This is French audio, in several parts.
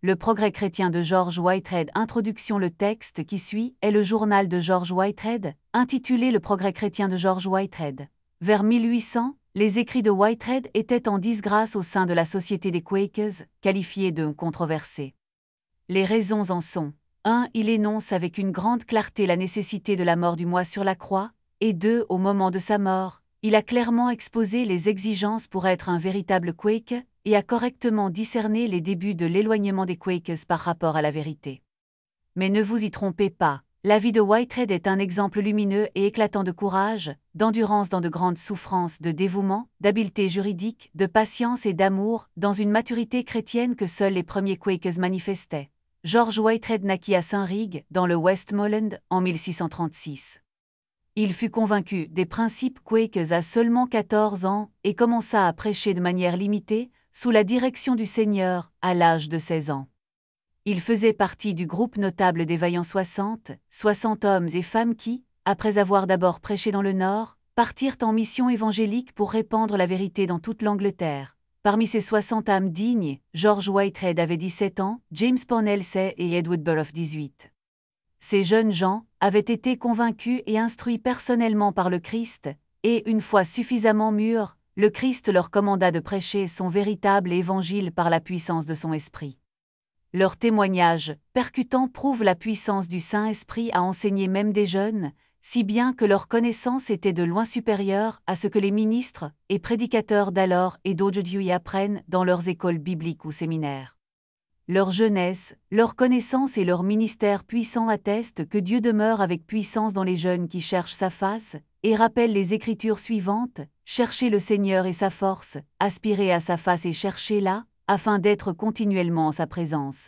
Le progrès chrétien de George Whitehead. Introduction. Le texte qui suit est le journal de George Whitehead, intitulé Le progrès chrétien de George Whitehead. Vers 1800, les écrits de Whitehead étaient en disgrâce au sein de la société des Quakers, qualifiés de controversés. Les raisons en sont: 1. Il énonce avec une grande clarté la nécessité de la mort du moi sur la croix, et 2. Au moment de sa mort, il a clairement exposé les exigences pour être un véritable Quaker, et a correctement discerné les débuts de l'éloignement des Quakers par rapport à la vérité. Mais ne vous y trompez pas, la vie de Whitehead est un exemple lumineux et éclatant de courage, d'endurance dans de grandes souffrances, de dévouement, d'habileté juridique, de patience et d'amour, dans une maturité chrétienne que seuls les premiers Quakers manifestaient. George Whitehead naquit à Saint-Rig, dans le Westmoreland, en 1636. Il fut convaincu des principes Quakers à seulement 14 ans et commença à prêcher de manière limitée, sous la direction du Seigneur, à l'âge de 16 ans. Il faisait partie du groupe notable des vaillants 60 hommes et femmes qui, après avoir d'abord prêché dans le Nord, partirent en mission évangélique pour répandre la vérité dans toute l'Angleterre. Parmi ces 60 âmes dignes, George Whitehead avait 17 ans, James Parnellsey et Edward Burrough 18. Ces jeunes gens avaient été convaincus et instruits personnellement par le Christ, et, une fois suffisamment mûrs, le Christ leur commanda de prêcher son véritable évangile par la puissance de son esprit. Leur témoignage, percutant, prouve la puissance du Saint-Esprit à enseigner même des jeunes, si bien que leur connaissance était de loin supérieure à ce que les ministres et prédicateurs d'alors et d'aujourd'hui apprennent dans leurs écoles bibliques ou séminaires. Leur jeunesse, leur connaissance et leur ministère puissant attestent que Dieu demeure avec puissance dans les jeunes qui cherchent sa face, et rappellent les Écritures suivantes: cherchez le Seigneur et sa force, aspirez à sa face et cherchez-la, afin d'être continuellement en sa présence.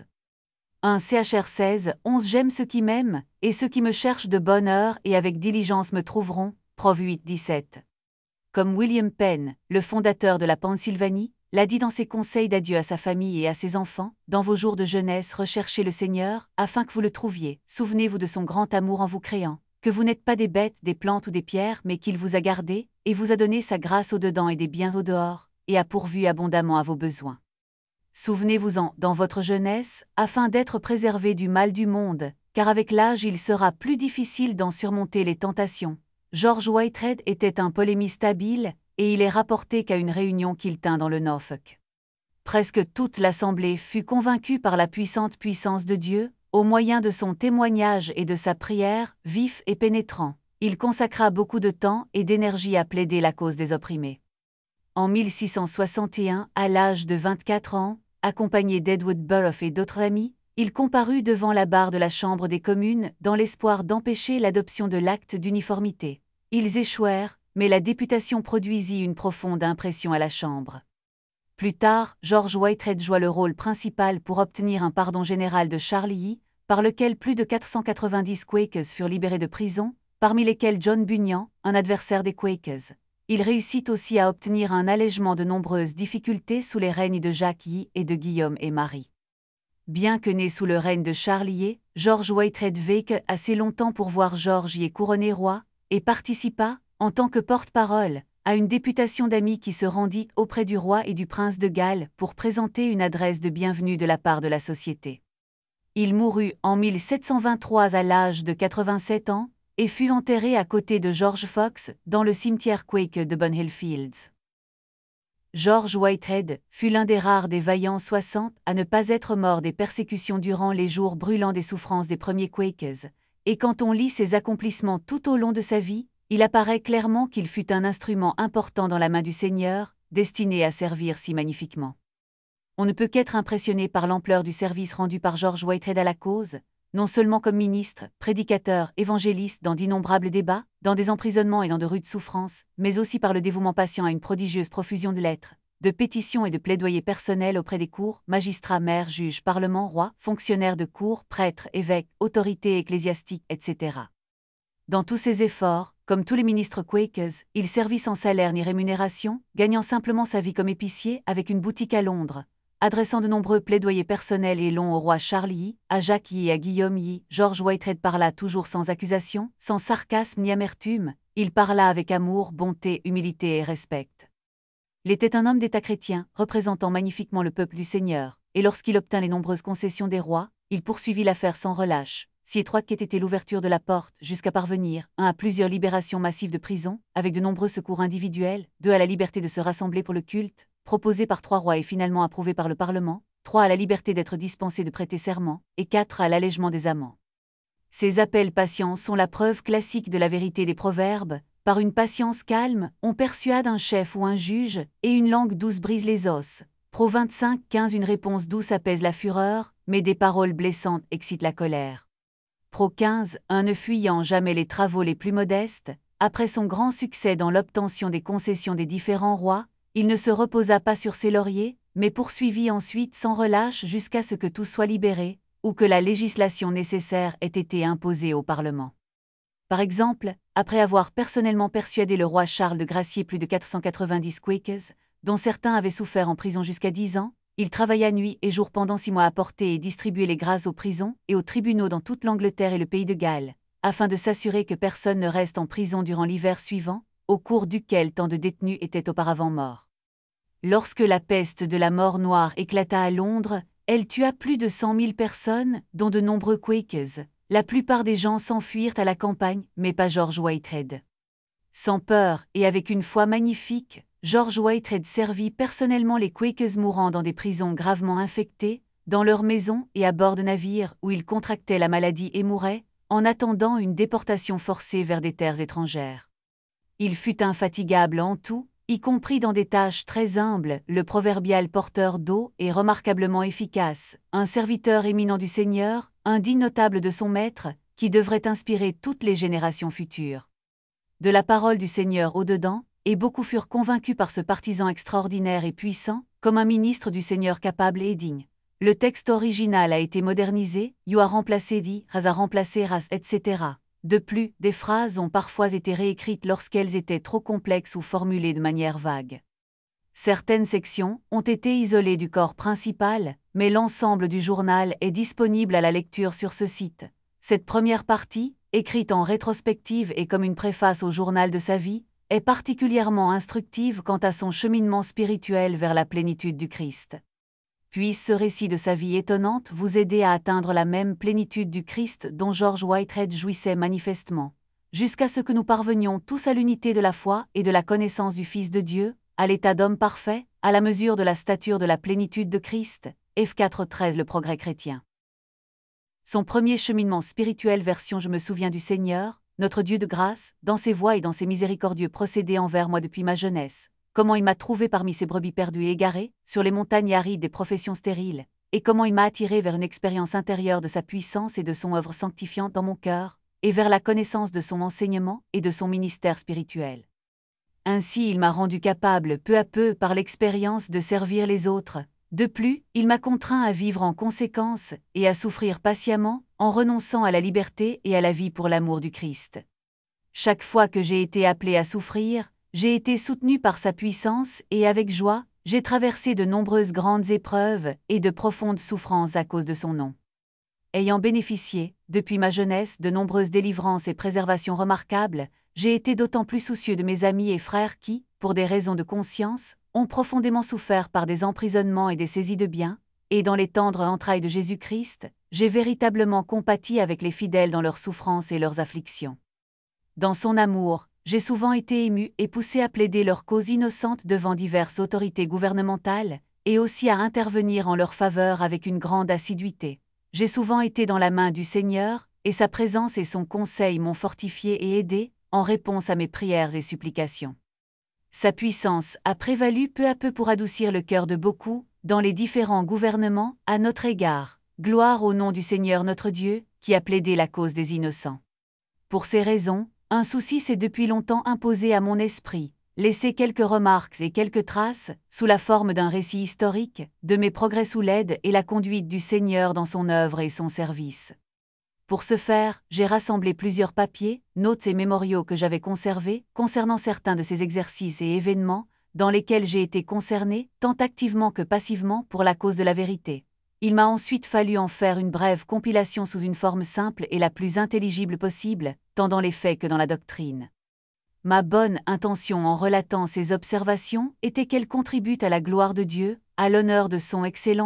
1 Chr 16, 11 J'aime ceux qui m'aiment, et ceux qui me cherchent de bonne heure et avec diligence me trouveront. Prov 8, 17. Comme William Penn, le fondateur de la Pennsylvanie, l'a dit dans ses conseils d'adieu à sa famille et à ses enfants: dans vos jours de jeunesse, recherchez le Seigneur, afin que vous le trouviez. Souvenez-vous de son grand amour en vous créant, que vous n'êtes pas des bêtes, des plantes ou des pierres, mais qu'il vous a gardés, et vous a donné sa grâce au dedans et des biens au dehors, et a pourvu abondamment à vos besoins. Souvenez-vous-en dans votre jeunesse, afin d'être préservés du mal du monde, car avec l'âge il sera plus difficile d'en surmonter les tentations. George Whitehead était un polémiste habile, et il est rapporté qu'à une réunion qu'il tint dans le Norfolk, presque toute l'assemblée fut convaincue par la puissante puissance de Dieu, au moyen de son témoignage et de sa prière, vif et pénétrant. Il consacra beaucoup de temps et d'énergie à plaider la cause des opprimés. En 1661, à l'âge de 24 ans, accompagné d'Edward Burrough et d'autres amis, il comparut devant la barre de la Chambre des communes dans l'espoir d'empêcher l'adoption de l'acte d'uniformité. Ils échouèrent, mais la députation produisit une profonde impression à la Chambre. Plus tard, George Whitehead joua le rôle principal pour obtenir un pardon général de Charles, par lequel plus de 490 Quakers furent libérés de prison, parmi lesquels John Bunyan, un adversaire des Quakers. Il réussit aussi à obtenir un allègement de nombreuses difficultés sous les règnes de Jacques Yee et de Guillaume et Marie. Bien que né sous le règne de Charles Yee, George Whitehead vécut assez longtemps pour voir George Yee couronné roi, et participa, en tant que porte-parole, à une députation d'amis qui se rendit auprès du roi et du prince de Galles pour présenter une adresse de bienvenue de la part de la société. Il mourut en 1723 à l'âge de 87 ans, et fut enterré à côté de George Fox dans le cimetière Quaker de Bunhill Fields. George Whitehead fut l'un des rares des vaillants 60 à ne pas être mort des persécutions durant les jours brûlants des souffrances des premiers Quakers, et quand on lit ses accomplissements tout au long de sa vie, il apparaît clairement qu'il fut un instrument important dans la main du Seigneur, destiné à servir si magnifiquement. On ne peut qu'être impressionné par l'ampleur du service rendu par George Whitehead à la cause, non seulement comme ministre, prédicateur, évangéliste dans d'innombrables débats, dans des emprisonnements et dans de rudes souffrances, mais aussi par le dévouement patient à une prodigieuse profusion de lettres, de pétitions et de plaidoyers personnels auprès des cours, magistrats, maires, juges, parlements, rois, fonctionnaires de cour, prêtres, évêques, autorités ecclésiastiques, etc. Dans tous ses efforts, comme tous les ministres Quakers, il servit sans salaire ni rémunération, gagnant simplement sa vie comme épicier avec une boutique à Londres. Adressant de nombreux plaidoyers personnels et longs au roi Charles Yee, à Jacques Yee et à Guillaume Yee, George Whitehead parla toujours sans accusation, sans sarcasme ni amertume, il parla avec amour, bonté, humilité et respect. Il était un homme d'État chrétien, représentant magnifiquement le peuple du Seigneur. et lorsqu'il obtint les nombreuses concessions des rois, il poursuivit l'affaire sans relâche, si étroite qu'ait été l'ouverture de la porte, jusqu'à parvenir, 1. à plusieurs libérations massives de prison, avec de nombreux secours individuels, 2. à la liberté de se rassembler pour le culte, proposé par 3 rois et finalement approuvé par le Parlement, 3. à la liberté d'être dispensé de prêter serment, et 4. à l'allègement des amendes. Ces appels patients sont la preuve classique de la vérité des proverbes. Par une patience calme, on persuade un chef ou un juge, et une langue douce brise les os. Pro 25-15. Une réponse douce apaise la fureur, mais des paroles blessantes excitent la colère. Pro 15. Ne fuyant jamais les travaux les plus modestes, après son grand succès dans l'obtention des concessions des différents rois, il ne se reposa pas sur ses lauriers, mais poursuivit ensuite sans relâche jusqu'à ce que tout soit libéré, ou que la législation nécessaire ait été imposée au Parlement. Par exemple, après avoir personnellement persuadé le roi Charles de gracier plus de 490 Quakers, dont certains avaient souffert en prison jusqu'à 10 ans, il travailla nuit et jour pendant 6 mois à porter et distribuer les grâces aux prisons et aux tribunaux dans toute l'Angleterre et le pays de Galles, afin de s'assurer que personne ne reste en prison durant l'hiver suivant, au cours duquel tant de détenus étaient auparavant morts. Lorsque la peste de la mort noire éclata à Londres, elle tua plus de 100 000 personnes, dont de nombreux Quakers. La plupart des gens s'enfuirent à la campagne, mais pas George Whitehead. Sans peur et avec une foi magnifique, George Whitehead servit personnellement les Quakers mourant dans des prisons gravement infectées, dans leurs maisons et à bord de navires où ils contractaient la maladie et mouraient, en attendant une déportation forcée vers des terres étrangères. Il fut infatigable en tout, y compris dans des tâches très humbles. Le proverbial porteur d'eau est remarquablement efficace, un serviteur éminent du Seigneur, un digne notable de son maître, qui devrait inspirer toutes les générations futures. De la parole du Seigneur au-dedans, et beaucoup furent convaincus par ce partisan extraordinaire et puissant, comme un ministre du Seigneur capable et digne. Le texte original a été modernisé, you a remplacé dit, ras a remplacé ras, etc. De plus, des phrases ont parfois été réécrites lorsqu'elles étaient trop complexes ou formulées de manière vague. Certaines sections ont été isolées du corps principal, mais l'ensemble du journal est disponible à la lecture sur ce site. Cette première partie, écrite en rétrospective et comme une préface au journal de sa vie, est particulièrement instructive quant à son cheminement spirituel vers la plénitude du Christ. Puisse ce récit de sa vie étonnante vous aider à atteindre la même plénitude du Christ dont George Whitehead jouissait manifestement, jusqu'à ce que nous parvenions tous à l'unité de la foi et de la connaissance du Fils de Dieu, à l'état d'homme parfait, à la mesure de la stature de la plénitude de Christ. F 4:13. Le progrès chrétien. Son premier cheminement spirituel version Je me souviens du Seigneur, notre Dieu de grâce, dans ses voies et dans ses miséricordieux procédés envers moi depuis ma jeunesse, comment il m'a trouvé parmi ses brebis perdues et égarées, sur les montagnes arides des professions stériles, et comment il m'a attiré vers une expérience intérieure de sa puissance et de son œuvre sanctifiante dans mon cœur, et vers la connaissance de son enseignement et de son ministère spirituel. Ainsi il m'a rendu capable peu à peu par l'expérience de servir les autres. De plus, il m'a contraint à vivre en conséquence et à souffrir patiemment, en renonçant à la liberté et à la vie pour l'amour du Christ. Chaque fois que j'ai été appelé à souffrir, j'ai été soutenu par sa puissance et avec joie, j'ai traversé de nombreuses grandes épreuves et de profondes souffrances à cause de son nom. Ayant bénéficié, depuis ma jeunesse, de nombreuses délivrances et préservations remarquables, j'ai été d'autant plus soucieux de mes amis et frères qui, pour des raisons de conscience, ont profondément souffert par des emprisonnements et des saisies de biens, et dans les tendres entrailles de Jésus-Christ, j'ai véritablement compati avec les fidèles dans leurs souffrances et leurs afflictions. Dans son amour, j'ai souvent été ému et poussé à plaider leur cause innocente devant diverses autorités gouvernementales, et aussi à intervenir en leur faveur avec une grande assiduité. J'ai souvent été dans la main du Seigneur, et sa présence et son conseil m'ont fortifié et aidé, en réponse à mes prières et supplications. Sa puissance a prévalu peu à peu pour adoucir le cœur de beaucoup, dans les différents gouvernements, à notre égard. Gloire au nom du Seigneur notre Dieu, qui a plaidé la cause des innocents. Pour ces raisons, un souci s'est depuis longtemps imposé à mon esprit, laisser quelques remarques et quelques traces, sous la forme d'un récit historique, de mes progrès sous l'aide et la conduite du Seigneur dans son œuvre et son service. Pour ce faire, j'ai rassemblé plusieurs papiers, notes et mémoriaux que j'avais conservés, concernant certains de ces exercices et événements, dans lesquels j'ai été concerné, tant activement que passivement, pour la cause de la vérité. Il m'a ensuite fallu en faire une brève compilation sous une forme simple et la plus intelligible possible, tant dans les faits que dans la doctrine. Ma bonne intention en relatant ces observations était qu'elles contribuent à la gloire de Dieu, à l'honneur de son excellent nom,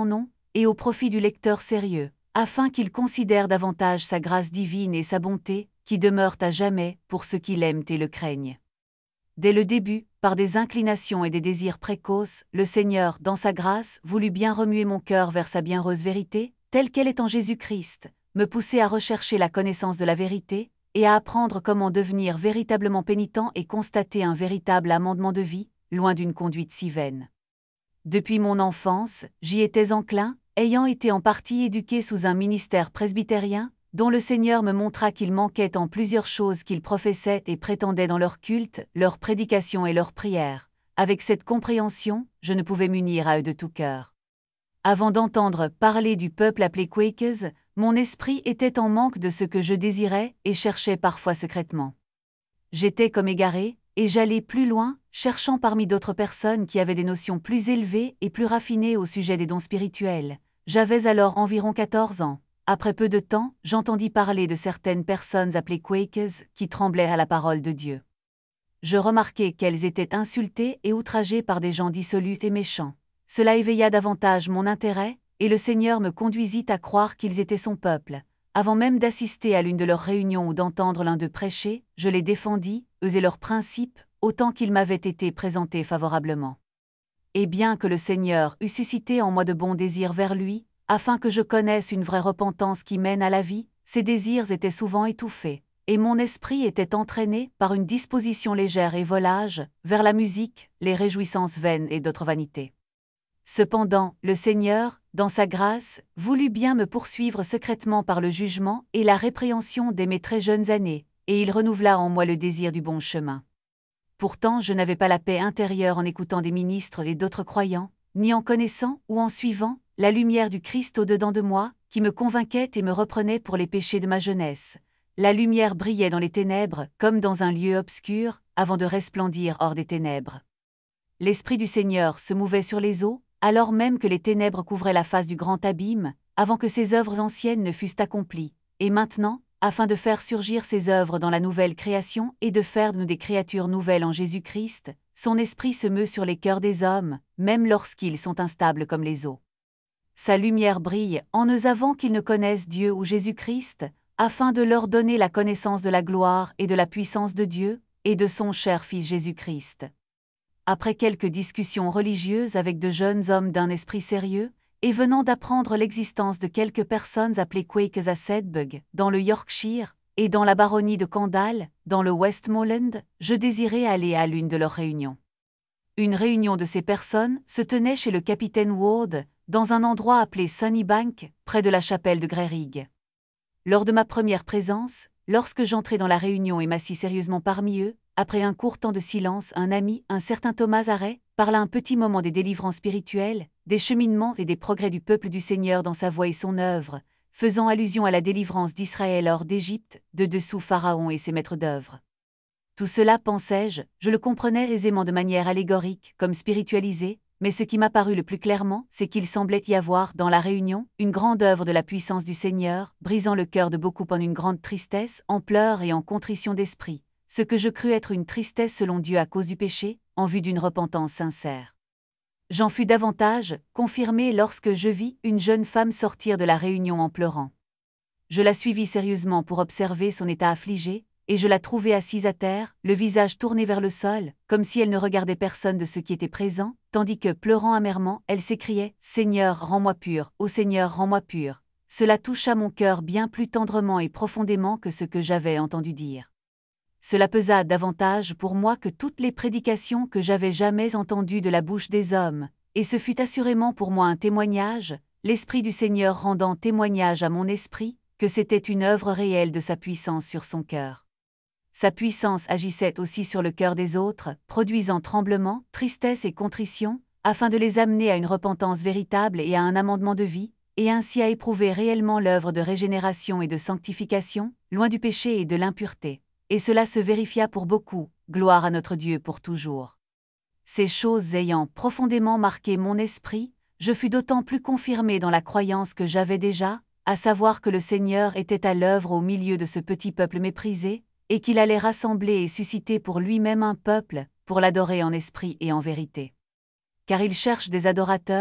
et au profit du lecteur sérieux, afin qu'il considère davantage sa grâce divine et sa bonté, qui demeurent à jamais pour ceux qui l'aiment et le craignent. Dès le début, par des inclinations et des désirs précoces, le Seigneur, dans sa grâce, voulut bien remuer mon cœur vers sa bienheureuse vérité, telle qu'elle est en Jésus-Christ, me pousser à rechercher la connaissance de la vérité, et à apprendre comment devenir véritablement pénitent et constater un véritable amendement de vie, loin d'une conduite si vaine. Depuis mon enfance, j'y étais enclin, ayant été en partie éduqué sous un ministère presbytérien, dont le Seigneur me montra qu'il manquait en plusieurs choses qu'ils professaient et prétendaient dans leur culte, leur prédication et leurs prières. Avec cette compréhension, je ne pouvais m'unir à eux de tout cœur. Avant d'entendre parler du peuple appelé Quakers, mon esprit était en manque de ce que je désirais et cherchais parfois secrètement. J'étais comme égaré, et j'allais plus loin, cherchant parmi d'autres personnes qui avaient des notions plus élevées et plus raffinées au sujet des dons spirituels. J'avais alors environ 14 ans. Après peu de temps, j'entendis parler de certaines personnes appelées Quakers qui tremblaient à la parole de Dieu. Je remarquai qu'elles étaient insultées et outragées par des gens dissolus et méchants. Cela éveilla davantage mon intérêt, et le Seigneur me conduisit à croire qu'ils étaient son peuple. Avant même d'assister à l'une de leurs réunions ou d'entendre l'un d'eux prêcher, je les défendis, eux et leurs principes, autant qu'ils m'avaient été présentés favorablement. Et bien que le Seigneur eût suscité en moi de bons désirs vers lui, afin que je connaisse une vraie repentance qui mène à la vie, ces désirs étaient souvent étouffés, et mon esprit était entraîné par une disposition légère et volage, vers la musique, les réjouissances vaines et d'autres vanités. Cependant, le Seigneur, dans sa grâce, voulut bien me poursuivre secrètement par le jugement et la répréhension dès mes très jeunes années, et il renouvela en moi le désir du bon chemin. Pourtant je n'avais pas la paix intérieure en écoutant des ministres et d'autres croyants, ni en connaissant ou en suivant la lumière du Christ au-dedans de moi, qui me convainquait et me reprenait pour les péchés de ma jeunesse. La lumière brillait dans les ténèbres, comme dans un lieu obscur, avant de resplendir hors des ténèbres. L'Esprit du Seigneur se mouvait sur les eaux, alors même que les ténèbres couvraient la face du grand abîme, avant que ses œuvres anciennes ne fussent accomplies. Et maintenant, afin de faire surgir ses œuvres dans la nouvelle création et de faire de nous des créatures nouvelles en Jésus-Christ, son esprit se meut sur les cœurs des hommes, même lorsqu'ils sont instables comme les eaux. Sa lumière brille en eux avant qu'ils ne connaissent Dieu ou Jésus-Christ, afin de leur donner la connaissance de la gloire et de la puissance de Dieu, et de son cher Fils Jésus-Christ. Après quelques discussions religieuses avec de jeunes hommes d'un esprit sérieux, et venant d'apprendre l'existence de quelques personnes appelées Quakers à Sedberg, dans le Yorkshire, et dans la baronnie de Kendal, dans le Westmoreland, je désirais aller à l'une de leurs réunions. Une réunion de ces personnes se tenait chez le capitaine Ward, dans un endroit appelé Sunnybank, près de la chapelle de Greyrig. Lors de ma première présence, lorsque j'entrai dans la réunion et m'assis sérieusement parmi eux, après un court temps de silence, un ami, un certain Thomas Arrey, parla un petit moment des délivrances spirituelles, des cheminements et des progrès du peuple du Seigneur dans sa voie et son œuvre, faisant allusion à la délivrance d'Israël hors d'Égypte, de dessous Pharaon et ses maîtres d'œuvre. Tout cela, pensais-je, je le comprenais aisément de manière allégorique, comme spiritualisée, mais ce qui m'apparut le plus clairement, c'est qu'il semblait y avoir, dans la réunion, une grande œuvre de la puissance du Seigneur, brisant le cœur de beaucoup en une grande tristesse, en pleurs et en contrition d'esprit, ce que je crus être une tristesse selon Dieu à cause du péché, en vue d'une repentance sincère. J'en fus davantage confirmé lorsque je vis une jeune femme sortir de la réunion en pleurant. Je la suivis sérieusement pour observer son état affligé, et je la trouvai assise à terre, le visage tourné vers le sol, comme si elle ne regardait personne de ceux qui étaient présents, tandis que, pleurant amèrement, elle s'écriait « Seigneur, rends-moi pur, ô Seigneur, rends-moi pur ». Cela toucha mon cœur bien plus tendrement et profondément que ce que j'avais entendu dire. Cela pesa davantage pour moi que toutes les prédications que j'avais jamais entendues de la bouche des hommes, et ce fut assurément pour moi un témoignage, l'Esprit du Seigneur rendant témoignage à mon esprit, que c'était une œuvre réelle de sa puissance sur son cœur. Sa puissance agissait aussi sur le cœur des autres, produisant tremblement, tristesse et contrition, afin de les amener à une repentance véritable et à un amendement de vie, et ainsi à éprouver réellement l'œuvre de régénération et de sanctification, loin du péché et de l'impureté. Et cela se vérifia pour beaucoup, gloire à notre Dieu pour toujours. Ces choses ayant profondément marqué mon esprit, je fus d'autant plus confirmé dans la croyance que j'avais déjà, à savoir que le Seigneur était à l'œuvre au milieu de ce petit peuple méprisé, et qu'il allait rassembler et susciter pour lui-même un peuple, pour l'adorer en esprit et en vérité. Car il cherche des adorateurs,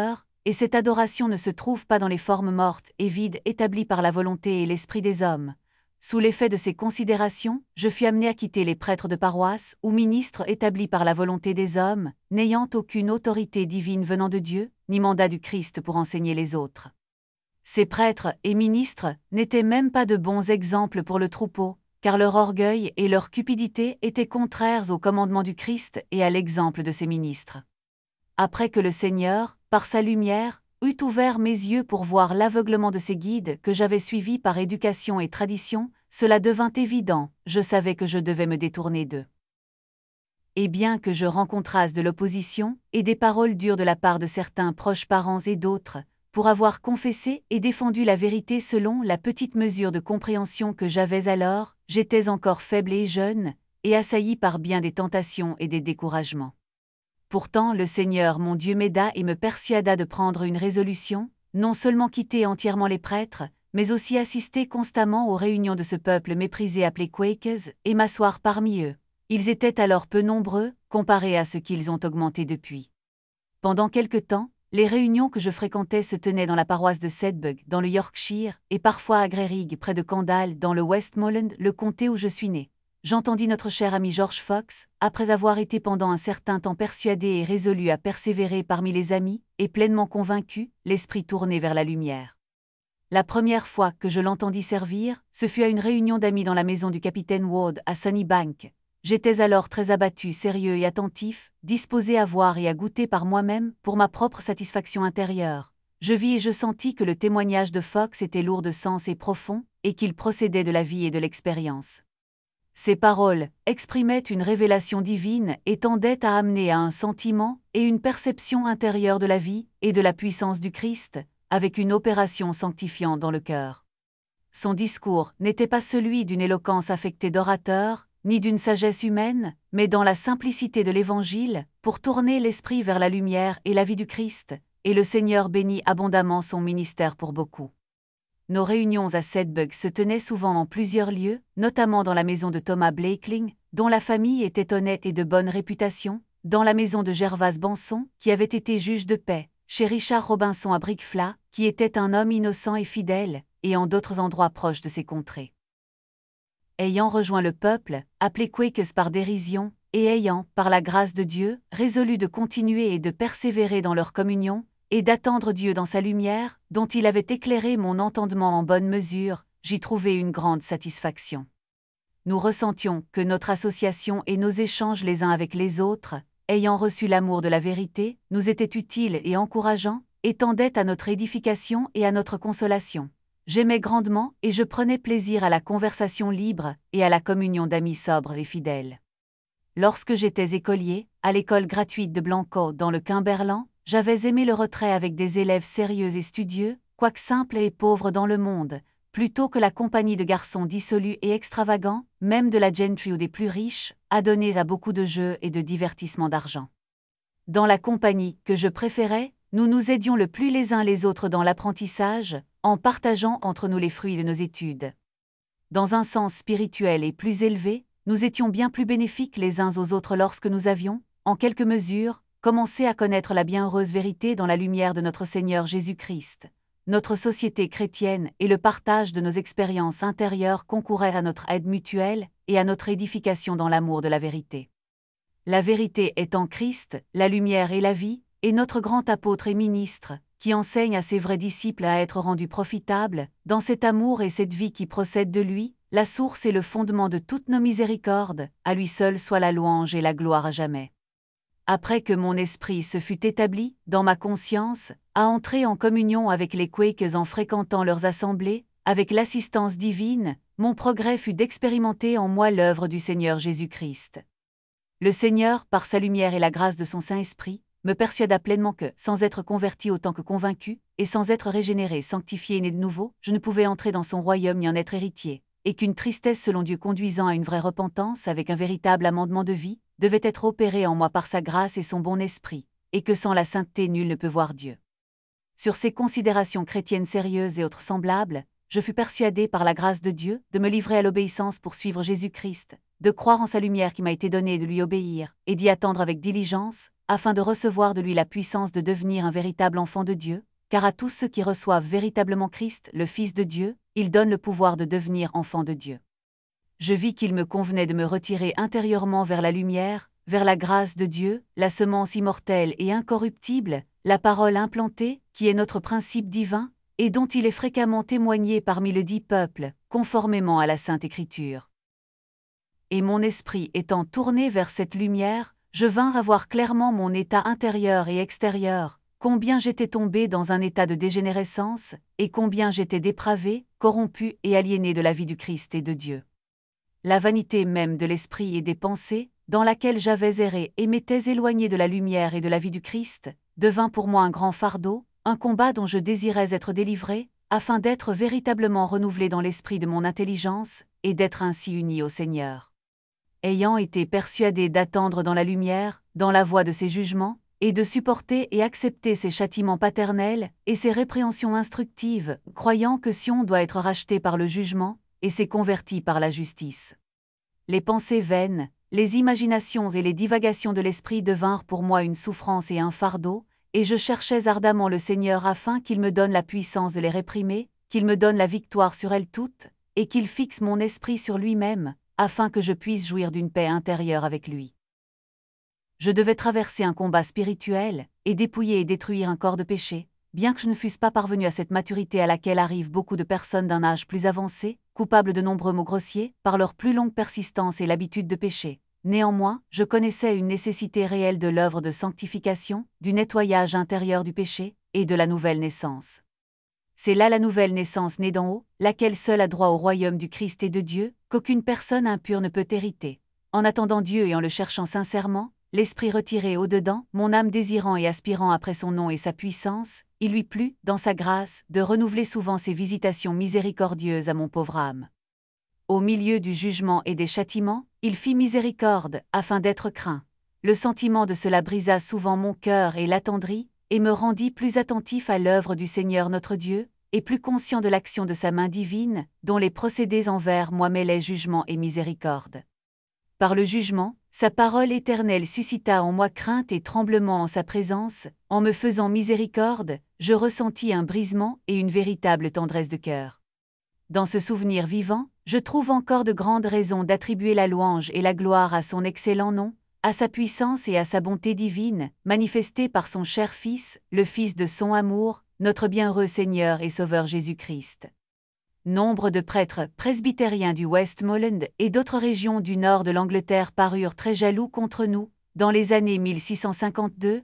et cette adoration ne se trouve pas dans les formes mortes et vides établies par la volonté et l'esprit des hommes. Sous l'effet de ces considérations, je fus amené à quitter les prêtres de paroisse ou ministres établis par la volonté des hommes, n'ayant aucune autorité divine venant de Dieu, ni mandat du Christ pour enseigner les autres. Ces prêtres et ministres n'étaient même pas de bons exemples pour le troupeau, car leur orgueil et leur cupidité étaient contraires au commandement du Christ et à l'exemple de ses ministres. Après que le Seigneur, par sa lumière, eut ouvert mes yeux pour voir l'aveuglement de ces guides que j'avais suivis par éducation et tradition, cela devint évident, je savais que je devais me détourner d'eux. Et bien que je rencontrasse de l'opposition et des paroles dures de la part de certains proches parents et d'autres, pour avoir confessé et défendu la vérité selon la petite mesure de compréhension que j'avais alors, j'étais encore faible et jeune, et assailli par bien des tentations et des découragements. Pourtant le Seigneur mon Dieu m'aida et me persuada de prendre une résolution, non seulement quitter entièrement les prêtres, mais aussi assister constamment aux réunions de ce peuple méprisé appelé Quakers, et m'asseoir parmi eux. Ils étaient alors peu nombreux, comparés à ce qu'ils ont augmenté depuis. Pendant quelque temps, les réunions que je fréquentais se tenaient dans la paroisse de Sedbergh, dans le Yorkshire, et parfois à Grerig, près de Kendal, dans le Westmoreland, le comté où je suis né. J'entendis notre cher ami George Fox, après avoir été pendant un certain temps persuadé et résolu à persévérer parmi les amis, et pleinement convaincu, l'esprit tourné vers la lumière. La première fois que je l'entendis servir, ce fut à une réunion d'amis dans la maison du capitaine Ward à Sunnybank. J'étais alors très abattu, sérieux et attentif, disposé à voir et à goûter par moi-même pour ma propre satisfaction intérieure. Je vis et je sentis que le témoignage de Fox était lourd de sens et profond, et qu'il procédait de la vie et de l'expérience. Ces paroles exprimaient une révélation divine et tendaient à amener à un sentiment et une perception intérieure de la vie et de la puissance du Christ, avec une opération sanctifiante dans le cœur. Son discours n'était pas celui d'une éloquence affectée d'orateur, ni d'une sagesse humaine, mais dans la simplicité de l'Évangile, pour tourner l'esprit vers la lumière et la vie du Christ, et le Seigneur bénit abondamment son ministère pour beaucoup. Nos réunions à Sedbergh se tenaient souvent en plusieurs lieux, notamment dans la maison de Thomas Blakeling, dont la famille était honnête et de bonne réputation, dans la maison de Gervase Banson, qui avait été juge de paix, chez Richard Robinson à Brickflat, qui était un homme innocent et fidèle, et en d'autres endroits proches de ces contrées. Ayant rejoint le peuple, appelé Quakers par dérision, et ayant, par la grâce de Dieu, résolu de continuer et de persévérer dans leur communion, et d'attendre Dieu dans sa lumière, dont il avait éclairé mon entendement en bonne mesure, j'y trouvai une grande satisfaction. Nous ressentions que notre association et nos échanges les uns avec les autres, ayant reçu l'amour de la vérité, nous étaient utiles et encourageants, et tendaient à notre édification et à notre consolation. J'aimais grandement et je prenais plaisir à la conversation libre et à la communion d'amis sobres et fidèles. Lorsque j'étais écolier, à l'école gratuite de Blanco dans le Cumberland, j'avais aimé le retrait avec des élèves sérieux et studieux, quoique simples et pauvres dans le monde, plutôt que la compagnie de garçons dissolus et extravagants, même de la gentry ou des plus riches, adonnés à beaucoup de jeux et de divertissements d'argent. Dans la compagnie que je préférais, nous nous aidions le plus les uns les autres dans l'apprentissage, en partageant entre nous les fruits de nos études. Dans un sens spirituel et plus élevé, nous étions bien plus bénéfiques les uns aux autres lorsque nous avions, en quelque mesure, commencé à connaître la bienheureuse vérité dans la lumière de notre Seigneur Jésus-Christ. Notre société chrétienne et le partage de nos expériences intérieures concouraient à notre aide mutuelle et à notre édification dans l'amour de la vérité. La vérité est en Christ, la lumière et la vie, et notre grand apôtre et ministre, qui enseigne à ses vrais disciples à être rendus profitables, dans cet amour et cette vie qui procèdent de lui, la source et le fondement de toutes nos miséricordes, à lui seul soit la louange et la gloire à jamais. Après que mon esprit se fut établi, dans ma conscience, à entrer en communion avec les Quakers en fréquentant leurs assemblées, avec l'assistance divine, mon progrès fut d'expérimenter en moi l'œuvre du Seigneur Jésus-Christ. Le Seigneur, par sa lumière et la grâce de son Saint-Esprit, me persuada pleinement que, sans être converti autant que convaincu, et sans être régénéré, sanctifié et né de nouveau, je ne pouvais entrer dans son royaume ni en être héritier, et qu'une tristesse selon Dieu conduisant à une vraie repentance avec un véritable amendement de vie, devait être opérée en moi par sa grâce et son bon esprit, et que sans la sainteté nul ne peut voir Dieu. Sur ces considérations chrétiennes sérieuses et autres semblables, je fus persuadé par la grâce de Dieu de me livrer à l'obéissance pour suivre Jésus-Christ, de croire en sa lumière qui m'a été donnée et de lui obéir, et d'y attendre avec diligence, afin de recevoir de lui la puissance de devenir un véritable enfant de Dieu, car à tous ceux qui reçoivent véritablement Christ, le Fils de Dieu, il donne le pouvoir de devenir enfant de Dieu. Je vis qu'il me convenait de me retirer intérieurement vers la lumière, vers la grâce de Dieu, la semence immortelle et incorruptible, la parole implantée, qui est notre principe divin, et dont il est fréquemment témoigné parmi le dit peuple, conformément à la Sainte Écriture. Et mon esprit étant tourné vers cette lumière, je vins à voir clairement mon état intérieur et extérieur, combien j'étais tombé dans un état de dégénérescence, et combien j'étais dépravé, corrompu et aliéné de la vie du Christ et de Dieu. La vanité même de l'esprit et des pensées, dans laquelle j'avais erré et m'étais éloigné de la lumière et de la vie du Christ, devint pour moi un grand fardeau, un combat dont je désirais être délivré, afin d'être véritablement renouvelé dans l'esprit de mon intelligence, et d'être ainsi uni au Seigneur. Ayant été persuadé d'attendre dans la lumière, dans la voie de ses jugements, et de supporter et accepter ses châtiments paternels, et ses répréhensions instructives, croyant que Sion doit être racheté par le jugement, et s'est converti par la justice. Les pensées vaines, les imaginations et les divagations de l'esprit devinrent pour moi une souffrance et un fardeau, et je cherchais ardemment le Seigneur afin qu'il me donne la puissance de les réprimer, qu'il me donne la victoire sur elles toutes, et qu'il fixe mon esprit sur lui-même, afin que je puisse jouir d'une paix intérieure avec lui. Je devais traverser un combat spirituel, et dépouiller et détruire un corps de péché, bien que je ne fusse pas parvenu à cette maturité à laquelle arrivent beaucoup de personnes d'un âge plus avancé, coupables de nombreux maux grossiers, par leur plus longue persistance et l'habitude de pécher. Néanmoins, je connaissais une nécessité réelle de l'œuvre de sanctification, du nettoyage intérieur du péché, et de la nouvelle naissance. C'est là la nouvelle naissance née d'en haut, laquelle seule a droit au royaume du Christ et de Dieu, qu'aucune personne impure ne peut hériter. En attendant Dieu et en le cherchant sincèrement, l'esprit retiré au-dedans, mon âme désirant et aspirant après son nom et sa puissance, il lui plut, dans sa grâce, de renouveler souvent ses visitations miséricordieuses à mon pauvre âme. Au milieu du jugement et des châtiments, il fit miséricorde, afin d'être craint. Le sentiment de cela brisa souvent mon cœur et l'attendrit, et me rendit plus attentif à l'œuvre du Seigneur notre Dieu, et plus conscient de l'action de sa main divine, dont les procédés envers moi mêlaient jugement et miséricorde. Par le jugement, sa parole éternelle suscita en moi crainte et tremblement en sa présence, en me faisant miséricorde, je ressentis un brisement et une véritable tendresse de cœur. Dans ce souvenir vivant, je trouve encore de grandes raisons d'attribuer la louange et la gloire à son excellent nom, à sa puissance et à sa bonté divine, manifestée par son cher Fils, le Fils de son amour, notre bienheureux Seigneur et Sauveur Jésus-Christ. Nombre de prêtres presbytériens du Westmoreland et d'autres régions du nord de l'Angleterre parurent très jaloux contre nous, dans les années 1652,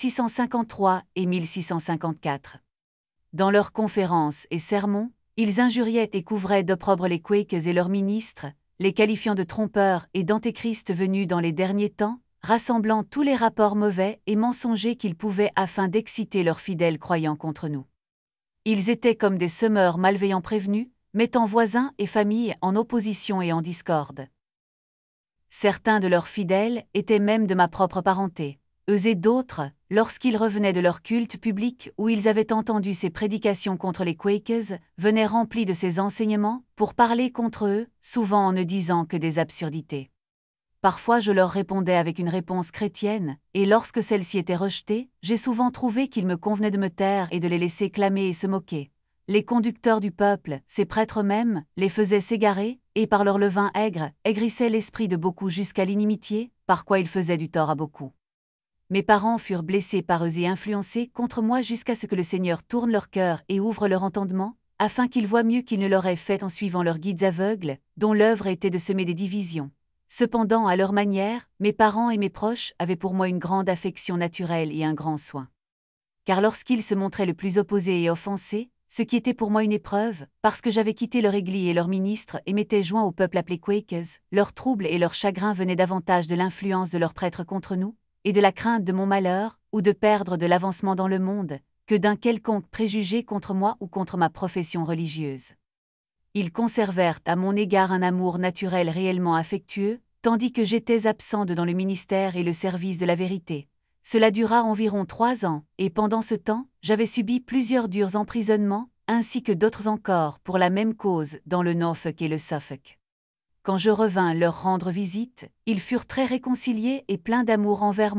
1653 et 1654. Dans leurs conférences et sermons, ils injuriaient et couvraient d'opprobre les Quakers et leurs ministres, les qualifiant de trompeurs et d'antéchrist venus dans les derniers temps, rassemblant tous les rapports mauvais et mensongers qu'ils pouvaient afin d'exciter leurs fidèles croyants contre nous. Ils étaient comme des semeurs malveillants prévenus, mettant voisins et familles en opposition et en discorde. Certains de leurs fidèles étaient même de ma propre parenté. Eux et d'autres, lorsqu'ils revenaient de leur culte public où ils avaient entendu ces prédications contre les Quakers, venaient remplis de ces enseignements pour parler contre eux, souvent en ne disant que des absurdités. Parfois je leur répondais avec une réponse chrétienne, et lorsque celle-ci était rejetée, j'ai souvent trouvé qu'il me convenait de me taire et de les laisser clamer et se moquer. Les conducteurs du peuple, ces prêtres mêmes, les faisaient s'égarer, et par leur levain aigre, aigrissaient l'esprit de beaucoup jusqu'à l'inimitié, par quoi ils faisaient du tort à beaucoup. Mes parents furent blessés par eux et influencés contre moi jusqu'à ce que le Seigneur tourne leur cœur et ouvre leur entendement, afin qu'ils voient mieux qu'ils ne l'auraient fait en suivant leurs guides aveugles, dont l'œuvre était de semer des divisions. Cependant, à leur manière, mes parents et mes proches avaient pour moi une grande affection naturelle et un grand soin. Car lorsqu'ils se montraient le plus opposés et offensés, ce qui était pour moi une épreuve, parce que j'avais quitté leur église et leurs ministres et m'étais joint au peuple appelé Quakers, leurs troubles et leurs chagrins venaient davantage de l'influence de leurs prêtres contre nous, et de la crainte de mon malheur, ou de perdre de l'avancement dans le monde, que d'un quelconque préjugé contre moi ou contre ma profession religieuse. Ils conservèrent à mon égard un amour naturel réellement affectueux, tandis que j'étais absente dans le ministère et le service de la vérité. Cela dura environ 3 ans, et pendant ce temps, j'avais subi plusieurs durs emprisonnements, ainsi que d'autres encore pour la même cause dans le Norfolk et le Suffolk. Quand je revins leur rendre visite, ils furent très réconciliés et pleins d'amour envers moi,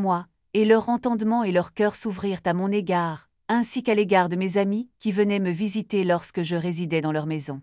et leur entendement et leur cœur s'ouvrirent à mon égard, ainsi qu'à l'égard de mes amis qui venaient me visiter lorsque je résidais dans leur maison.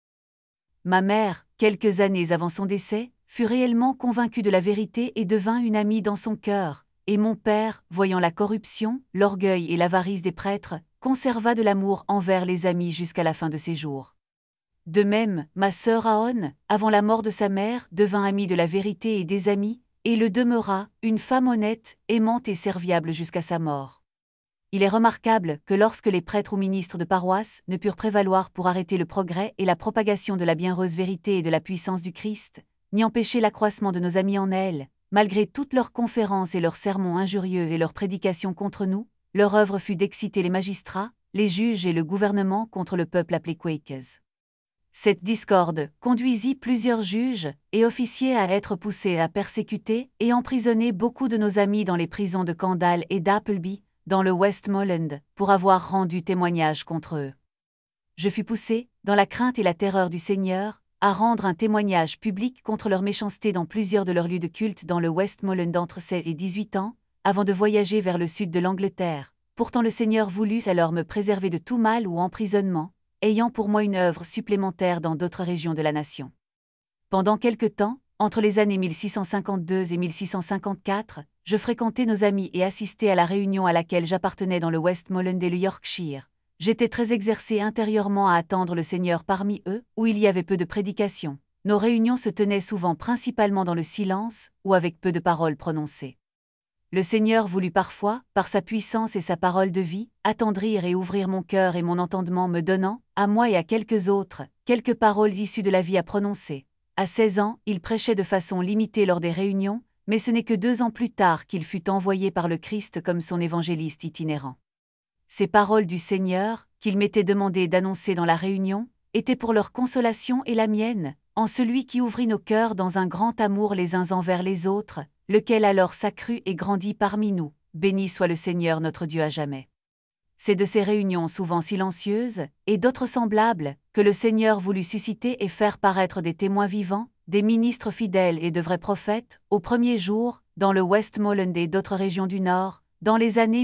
Ma mère, quelques années avant son décès, fut réellement convaincue de la vérité et devint une amie dans son cœur, et mon père, voyant la corruption, l'orgueil et l'avarice des prêtres, conserva de l'amour envers les amis jusqu'à la fin de ses jours. De même, ma sœur Aon, avant la mort de sa mère, devint amie de la vérité et des amis, et le demeura, une femme honnête, aimante et serviable jusqu'à sa mort. Il est remarquable que lorsque les prêtres ou ministres de paroisse ne purent prévaloir pour arrêter le progrès et la propagation de la bienheureuse vérité et de la puissance du Christ, ni empêcher l'accroissement de nos amis en elle, malgré toutes leurs conférences et leurs sermons injurieux et leurs prédications contre nous, leur œuvre fut d'exciter les magistrats, les juges et le gouvernement contre le peuple appelé Quakers. Cette discorde conduisit plusieurs juges et officiers à être poussés à persécuter et emprisonner beaucoup de nos amis dans les prisons de Kendal et d'Appleby, dans le Westmoreland, pour avoir rendu témoignage contre eux. Je fus poussé, dans la crainte et la terreur du Seigneur, à rendre un témoignage public contre leur méchanceté dans plusieurs de leurs lieux de culte dans le Westmoreland entre 16 et 18 ans, avant de voyager vers le sud de l'Angleterre. Pourtant le Seigneur voulut alors me préserver de tout mal ou emprisonnement, ayant pour moi une œuvre supplémentaire dans d'autres régions de la nation. Pendant quelque temps, entre les années 1652 et 1654, je fréquentais nos amis et assistais à la réunion à laquelle j'appartenais dans le Westmoreland et le Yorkshire. J'étais très exercé intérieurement à attendre le Seigneur parmi eux, où il y avait peu de prédication. Nos réunions se tenaient souvent principalement dans le silence, ou avec peu de paroles prononcées. Le Seigneur voulut parfois, par sa puissance et sa parole de vie, attendrir et ouvrir mon cœur et mon entendement me donnant, à moi et à quelques autres, quelques paroles issues de la vie à prononcer. À 16 ans, il prêchait de façon limitée lors des réunions, mais ce n'est que 2 ans plus tard qu'il fut envoyé par le Christ comme son évangéliste itinérant. Ces paroles du Seigneur, qu'il m'était demandé d'annoncer dans la réunion, étaient pour leur consolation et la mienne, en celui qui ouvrit nos cœurs dans un grand amour les uns envers les autres, lequel alors s'accrut et grandit parmi nous. Béni soit le Seigneur notre Dieu à jamais. C'est de ces réunions souvent silencieuses, et d'autres semblables, que le Seigneur voulut susciter et faire paraître des témoins vivants, des ministres fidèles et de vrais prophètes, aux premiers jours, dans le Westmoreland et d'autres régions du Nord, dans les années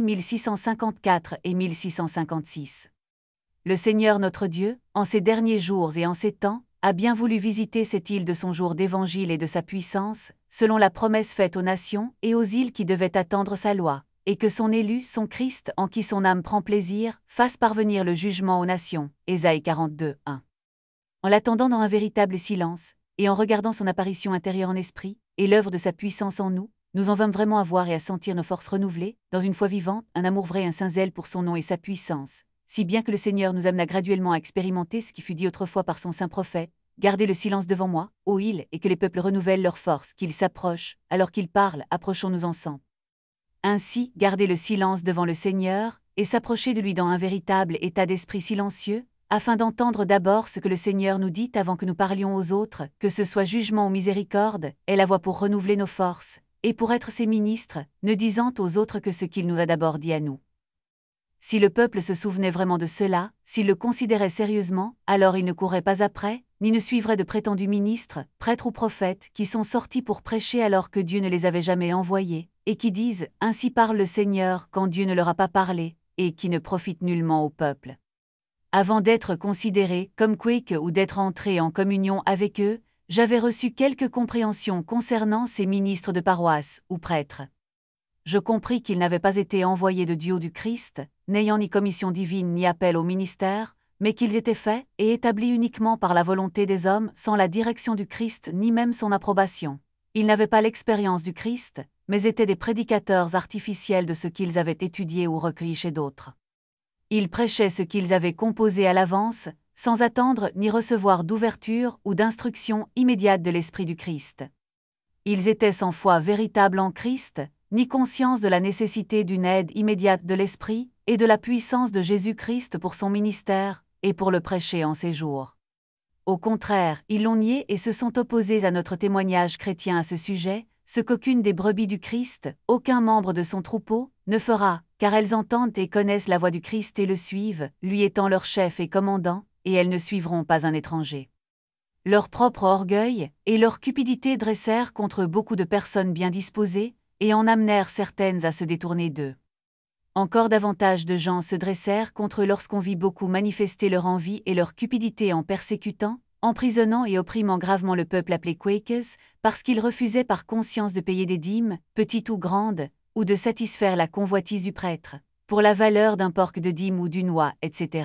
1654 et 1656. Le Seigneur notre Dieu, en ces derniers jours et en ces temps, a bien voulu visiter cette île de son jour d'évangile et de sa puissance, selon la promesse faite aux nations et aux îles qui devaient attendre sa loi, et que son élu, son Christ, en qui son âme prend plaisir, fasse parvenir le jugement aux nations. Ésaïe 42, 1. En l'attendant dans un véritable silence, et en regardant son apparition intérieure en esprit, et l'œuvre de sa puissance en nous, nous en vîmes vraiment à voir et à sentir nos forces renouvelées, dans une foi vivante, un amour vrai, un saint zèle pour son nom et sa puissance, si bien que le Seigneur nous amena graduellement à expérimenter ce qui fut dit autrefois par son saint prophète: gardez le silence devant moi, ô île, et que les peuples renouvellent leurs forces, qu'ils s'approchent, alors qu'ils parlent, approchons-nous ensemble. Ainsi, gardez le silence devant le Seigneur, et s'approcher de lui dans un véritable état d'esprit silencieux, afin d'entendre d'abord ce que le Seigneur nous dit avant que nous parlions aux autres, que ce soit jugement ou miséricorde, est la voie pour renouveler nos forces, et pour être ses ministres, ne disant aux autres que ce qu'il nous a d'abord dit à nous. Si le peuple se souvenait vraiment de cela, s'il le considérait sérieusement, alors il ne courrait pas après, ni ne suivrait de prétendus ministres, prêtres ou prophètes, qui sont sortis pour prêcher alors que Dieu ne les avait jamais envoyés, et qui disent « Ainsi parle le Seigneur » quand Dieu ne leur a pas parlé, et qui ne profitent nullement au peuple. Avant d'être considéré comme Quake ou d'être entré en communion avec eux, j'avais reçu quelques compréhensions concernant ces ministres de paroisse ou prêtres. Je compris qu'ils n'avaient pas été envoyés de Dieu ou du Christ, n'ayant ni commission divine ni appel au ministère, mais qu'ils étaient faits et établis uniquement par la volonté des hommes sans la direction du Christ ni même son approbation. Ils n'avaient pas l'expérience du Christ, mais étaient des prédicateurs artificiels de ce qu'ils avaient étudié ou recueilli chez d'autres. Ils prêchaient ce qu'ils avaient composé à l'avance, sans attendre ni recevoir d'ouverture ou d'instruction immédiate de l'Esprit du Christ. Ils étaient sans foi véritable en Christ, ni conscience de la nécessité d'une aide immédiate de l'Esprit et de la puissance de Jésus-Christ pour son ministère et pour le prêcher en ces jours. Au contraire, ils l'ont nié et se sont opposés à notre témoignage chrétien à ce sujet, ce qu'aucune des brebis du Christ, aucun membre de son troupeau, ne fera, car elles entendent et connaissent la voix du Christ et le suivent, lui étant leur chef et commandant, et elles ne suivront pas un étranger. Leur propre orgueil et leur cupidité dressèrent contre eux beaucoup de personnes bien disposées, et en amenèrent certaines à se détourner d'eux. Encore davantage de gens se dressèrent contre eux lorsqu'on vit beaucoup manifester leur envie et leur cupidité en persécutant, emprisonnant et opprimant gravement le peuple appelé Quakers, parce qu'ils refusaient par conscience de payer des dîmes, petites ou grandes, ou de satisfaire la convoitise du prêtre, pour la valeur d'un porc de dîme ou d'une oie, etc.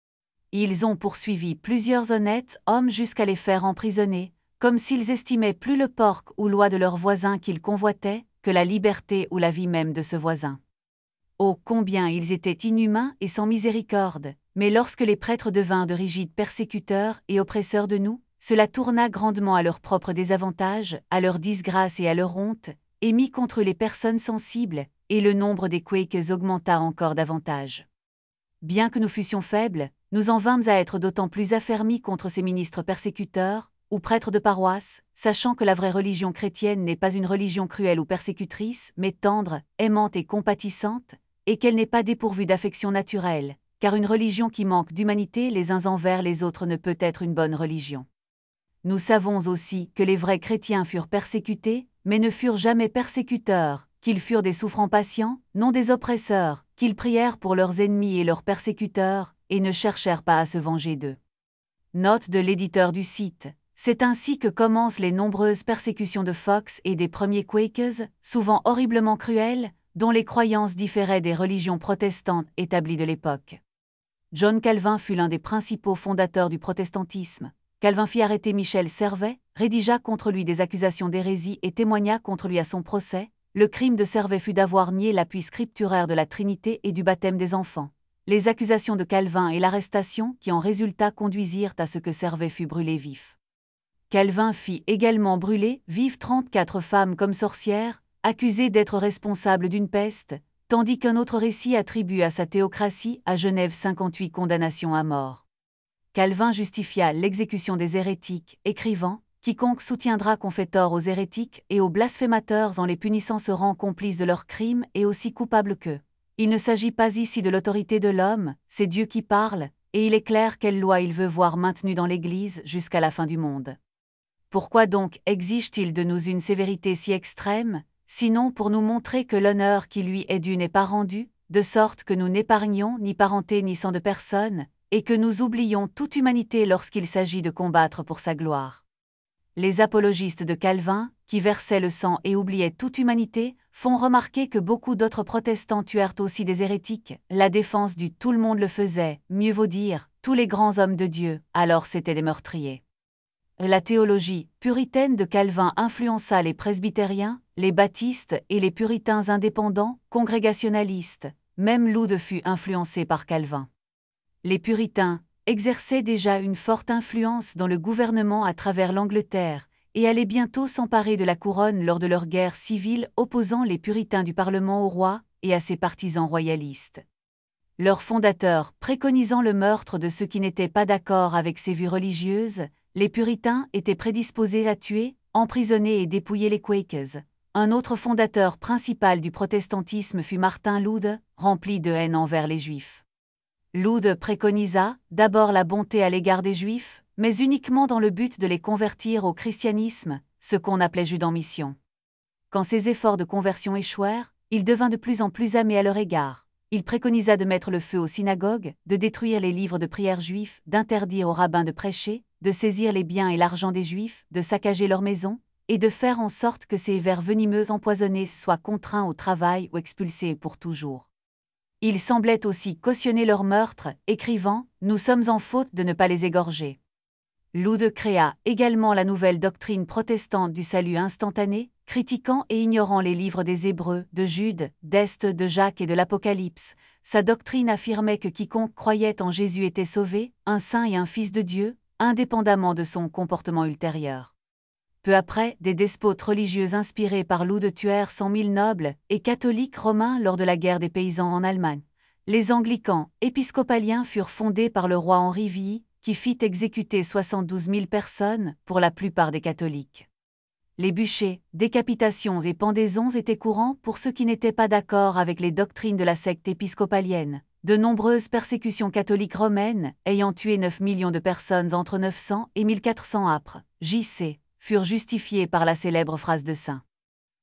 Ils ont poursuivi plusieurs honnêtes hommes jusqu'à les faire emprisonner, comme s'ils estimaient plus le porc ou l'oie de leur voisin qu'ils convoitaient, que la liberté ou la vie même de ce voisin. Oh, combien ils étaient inhumains et sans miséricorde, mais lorsque les prêtres devinrent de rigides persécuteurs et oppresseurs de nous, cela tourna grandement à leur propre désavantage, à leur disgrâce et à leur honte, et mit contre eux les personnes sensibles, et le nombre des Quakers augmenta encore davantage. Bien que nous fussions faibles, nous en vînmes à être d'autant plus affermis contre ces ministres persécuteurs, ou prêtres de paroisse, sachant que la vraie religion chrétienne n'est pas une religion cruelle ou persécutrice, mais tendre, aimante et compatissante, et qu'elle n'est pas dépourvue d'affection naturelle, car une religion qui manque d'humanité les uns envers les autres ne peut être une bonne religion. Nous savons aussi que les vrais chrétiens furent persécutés, mais ne furent jamais persécuteurs, qu'ils furent des souffrants patients, non des oppresseurs, qu'ils prièrent pour leurs ennemis et leurs persécuteurs, et ne cherchèrent pas à se venger d'eux. Note de l'éditeur du site. C'est ainsi que commencent les nombreuses persécutions de Fox et des premiers Quakers, souvent horriblement cruelles, dont les croyances différaient des religions protestantes établies de l'époque. John Calvin fut l'un des principaux fondateurs du protestantisme. Calvin fit arrêter Michel Servet, rédigea contre lui des accusations d'hérésie et témoigna contre lui à son procès. Le crime de Servet fut d'avoir nié l'appui scripturaire de la Trinité et du baptême des enfants. Les accusations de Calvin et l'arrestation qui en résulta conduisirent à ce que Servet fut brûlé vif. Calvin fit également brûler vives 34 femmes comme sorcières, accusées d'être responsables d'une peste, tandis qu'un autre récit attribue à sa théocratie à Genève 58 condamnations à mort. Calvin justifia l'exécution des hérétiques, écrivant « Quiconque soutiendra qu'on fait tort aux hérétiques et aux blasphémateurs en les punissant se rend complice de leurs crimes et aussi coupable qu'eux. Il ne s'agit pas ici de l'autorité de l'homme, c'est Dieu qui parle, et il est clair quelle loi il veut voir maintenue dans l'Église jusqu'à la fin du monde. Pourquoi donc exige-t-il de nous une sévérité si extrême, sinon pour nous montrer que l'honneur qui lui est dû n'est pas rendu, de sorte que nous n'épargnons ni parenté ni sang de personne, et que nous oublions toute humanité lorsqu'il s'agit de combattre pour sa gloire. Les apologistes de Calvin, qui versaient le sang et oubliaient toute humanité, font remarquer que beaucoup d'autres protestants tuèrent aussi des hérétiques. La défense du « tout le monde le faisait », mieux vaut dire « tous les grands hommes de Dieu », alors c'étaient des meurtriers. La théologie puritaine de Calvin influença les presbytériens, les baptistes et les puritains indépendants, congrégationalistes. Même Laud fut influencé par Calvin. Les puritains exerçaient déjà une forte influence dans le gouvernement à travers l'Angleterre, et allaient bientôt s'emparer de la couronne lors de leur guerre civile opposant les puritains du Parlement au roi et à ses partisans royalistes. Leur fondateur préconisant le meurtre de ceux qui n'étaient pas d'accord avec ses vues religieuses, les puritains étaient prédisposés à tuer, emprisonner et dépouiller les Quakers. Un autre fondateur principal du protestantisme fut Martin Laud, rempli de haine envers les Juifs. Laud préconisa d'abord la bonté à l'égard des Juifs, mais uniquement dans le but de les convertir au christianisme, ce qu'on appelait Jude en mission. Quand ses efforts de conversion échouèrent, il devint de plus en plus aimé à leur égard. Il préconisa de mettre le feu aux synagogues, de détruire les livres de prière juifs, d'interdire aux rabbins de prêcher, de saisir les biens et l'argent des Juifs, de saccager leurs maisons, et de faire en sorte que ces vers venimeux empoisonnés soient contraints au travail ou expulsés pour toujours. Il semblait aussi cautionner leur meurtre, écrivant « Nous sommes en faute de ne pas les égorger ». Laud créa également la nouvelle doctrine protestante du salut instantané, critiquant et ignorant les livres des Hébreux, de Jude, d'Est, de Jacques et de l'Apocalypse. Sa doctrine affirmait que quiconque croyait en Jésus était sauvé, un saint et un fils de Dieu, indépendamment de son comportement ultérieur. Peu après, des despotes religieux inspirés par Laud tuèrent 100 000 nobles et catholiques romains lors de la guerre des paysans en Allemagne. Les anglicans épiscopaliens furent fondés par le roi Henri VI, qui fit exécuter 72 000 personnes, pour la plupart des catholiques. Les bûchers, décapitations et pendaisons étaient courants pour ceux qui n'étaient pas d'accord avec les doctrines de la secte épiscopalienne. De nombreuses persécutions catholiques romaines, ayant tué 9 millions de personnes entre 900 et 1400 apres, J.C., furent justifiées par la célèbre phrase de Saint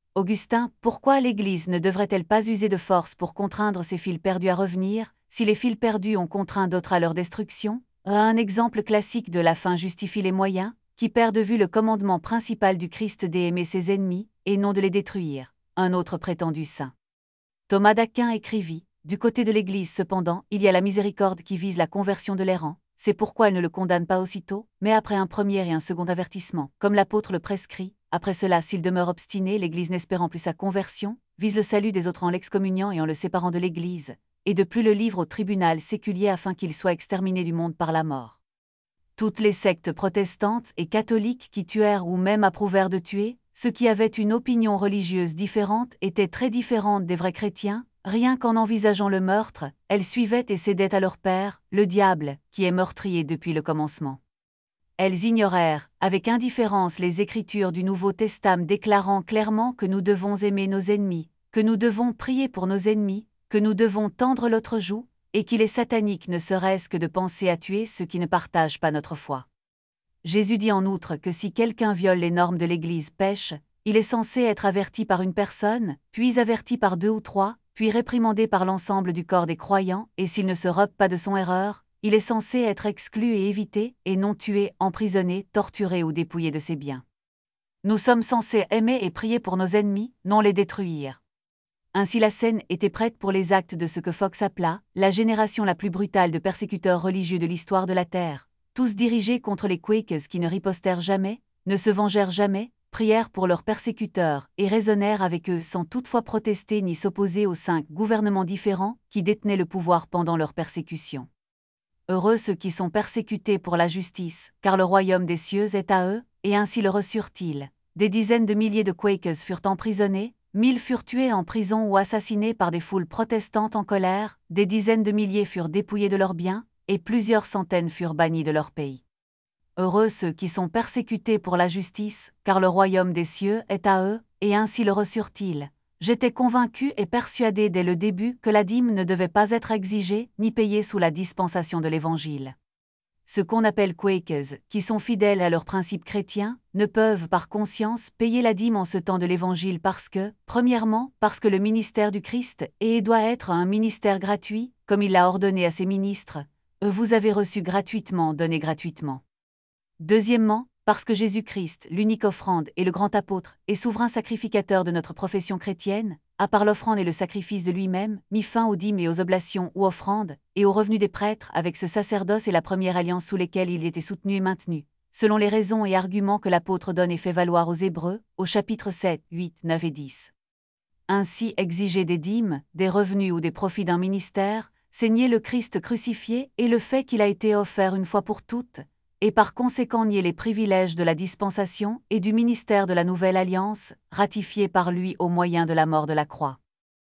Augustin, pourquoi l'Église ne devrait-elle pas user de force pour contraindre ses fils perdus à revenir, si les fils perdus ont contraint d'autres à leur destruction? Un exemple classique de la fin justifie les moyens, qui perd de vue le commandement principal du Christ d'aimer ses ennemis, et non de les détruire. Un autre prétendu saint. Thomas d'Aquin écrivit, « Du côté de l'Église cependant, il y a la miséricorde qui vise la conversion de l'errant, c'est pourquoi elle ne le condamne pas aussitôt, mais après un premier et un second avertissement, comme l'apôtre le prescrit. Après cela, s'il demeure obstiné, l'Église n'espérant plus sa conversion, vise le salut des autres en l'excommuniant et en le séparant de l'Église, et de plus le livre au tribunal séculier afin qu'il soit exterminé du monde par la mort. » Toutes les sectes protestantes et catholiques qui tuèrent ou même approuvèrent de tuer, ceux qui avaient une opinion religieuse différente étaient très différentes des vrais chrétiens. Rien qu'en envisageant le meurtre, elles suivaient et cédaient à leur père, le diable, qui est meurtrier depuis le commencement. Elles ignorèrent, avec indifférence, les Écritures du Nouveau Testament déclarant clairement que nous devons aimer nos ennemis, que nous devons prier pour nos ennemis, que nous devons tendre l'autre joue, et qu'il est satanique ne serait-ce que de penser à tuer ceux qui ne partagent pas notre foi. Jésus dit en outre que si quelqu'un viole les normes de l'Église pêche, il est censé être averti par une personne, puis averti par 2 ou 3, puis réprimandé par l'ensemble du corps des croyants, et s'il ne se repent pas de son erreur, il est censé être exclu et évité, et non tué, emprisonné, torturé ou dépouillé de ses biens. Nous sommes censés aimer et prier pour nos ennemis, non les détruire. Ainsi la scène était prête pour les actes de ce que Fox appela « la génération la plus brutale de persécuteurs religieux de l'histoire de la Terre », tous dirigés contre les Quakers qui ne ripostèrent jamais, ne se vengèrent jamais, prièrent pour leurs persécuteurs et raisonnèrent avec eux sans toutefois protester ni s'opposer aux 5 gouvernements différents qui détenaient le pouvoir pendant leur persécution. Heureux ceux qui sont persécutés pour la justice, car le royaume des cieux est à eux, et ainsi le reçurent-ils. Des dizaines de milliers de Quakers furent emprisonnés, 1000 furent tués en prison ou assassinés par des foules protestantes en colère, des dizaines de milliers furent dépouillés de leurs biens, et plusieurs centaines furent bannis de leur pays. Heureux ceux qui sont persécutés pour la justice, car le royaume des cieux est à eux, et ainsi le reçurent-ils. J'étais convaincu et persuadé dès le début que la dîme ne devait pas être exigée ni payée sous la dispensation de l'Évangile. Ceux qu'on appelle Quakers, qui sont fidèles à leurs principes chrétiens, ne peuvent par conscience payer la dîme en ce temps de l'Évangile parce que, premièrement, parce que le ministère du Christ est et doit être un ministère gratuit, comme il l'a ordonné à ses ministres. Vous avez reçu gratuitement, donnez gratuitement. Deuxièmement, parce que Jésus-Christ, l'unique offrande et le grand apôtre et souverain sacrificateur de notre profession chrétienne, a par l'offrande et le sacrifice de lui-même, mis fin aux dîmes et aux oblations ou offrandes, et aux revenus des prêtres avec ce sacerdoce et la première alliance sous lesquels il était soutenu et maintenu, selon les raisons et arguments que l'apôtre donne et fait valoir aux Hébreux, au chapitre 7, 8, 9 et 10. Ainsi exiger des dîmes, des revenus ou des profits d'un ministère, c'est nier le Christ crucifié et le fait qu'il a été offert une fois pour toutes, et par conséquent nier les privilèges de la dispensation et du ministère de la Nouvelle Alliance, ratifiés par lui au moyen de la mort de la croix.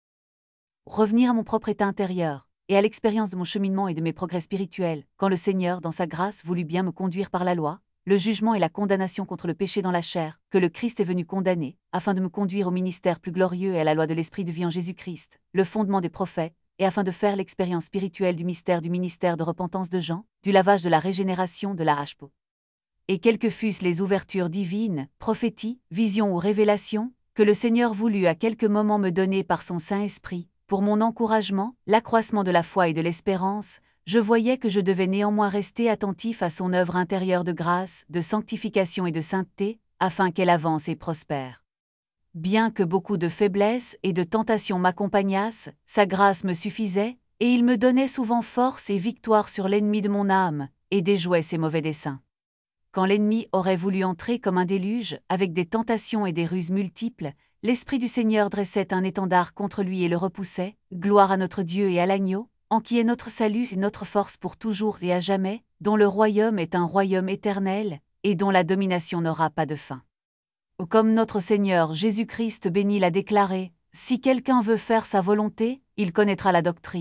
Revenir à mon propre état intérieur, et à l'expérience de mon cheminement et de mes progrès spirituels, quand le Seigneur, dans sa grâce, voulut bien me conduire par la loi, le jugement et la condamnation contre le péché dans la chair, que le Christ est venu condamner, afin de me conduire au ministère plus glorieux et à la loi de l'Esprit de vie en Jésus-Christ, le fondement des prophètes, et afin de faire l'expérience spirituelle du mystère du ministère de repentance de Jean, du lavage de la régénération de la HPO. Et quelles que fussent les ouvertures divines, prophéties, visions ou révélations, que le Seigneur voulut à quelques moments me donner par son Saint-Esprit, pour mon encouragement, l'accroissement de la foi et de l'espérance, je voyais que je devais néanmoins rester attentif à son œuvre intérieure de grâce, de sanctification et de sainteté, afin qu'elle avance et prospère. Bien que beaucoup de faiblesses et de tentations m'accompagnassent, sa grâce me suffisait, et il me donnait souvent force et victoire sur l'ennemi de mon âme, et déjouait ses mauvais desseins. Quand l'ennemi aurait voulu entrer comme un déluge, avec des tentations et des ruses multiples, l'Esprit du Seigneur dressait un étendard contre lui et le repoussait, gloire à notre Dieu et à l'agneau, en qui est notre salut et notre force pour toujours et à jamais, dont le royaume est un royaume éternel, et dont la domination n'aura pas de fin. Comme notre Seigneur Jésus-Christ béni l'a déclaré, « Si quelqu'un veut faire sa volonté, il connaîtra la doctrine. »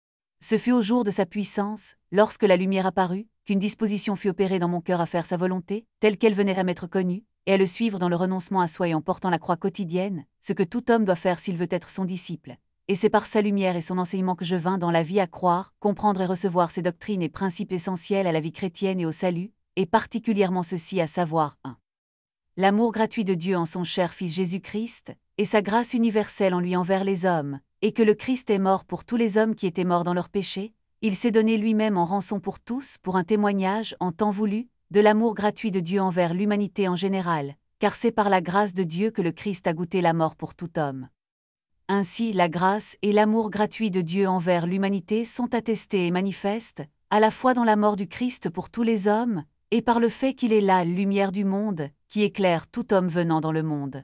Ce fut au jour de sa puissance, lorsque la lumière apparut, qu'une disposition fut opérée dans mon cœur à faire sa volonté, telle qu'elle venait à m'être connue, et à le suivre dans le renoncement à soi et en portant la croix quotidienne, ce que tout homme doit faire s'il veut être son disciple. Et c'est par sa lumière et son enseignement que je vins dans la vie à croire, comprendre et recevoir ces doctrines et principes essentiels à la vie chrétienne et au salut, et particulièrement ceci à savoir 1. l'amour gratuit de Dieu en son cher Fils Jésus-Christ, et sa grâce universelle en lui envers les hommes, et que le Christ est mort pour tous les hommes qui étaient morts dans leurs péchés, il s'est donné lui-même en rançon pour tous pour un témoignage en temps voulu, de l'amour gratuit de Dieu envers l'humanité en général, car c'est par la grâce de Dieu que le Christ a goûté la mort pour tout homme. Ainsi la grâce et l'amour gratuit de Dieu envers l'humanité sont attestés et manifestes, à la fois dans la mort du Christ pour tous les hommes, et par le fait qu'il est la lumière du monde, qui éclaire tout homme venant dans le monde.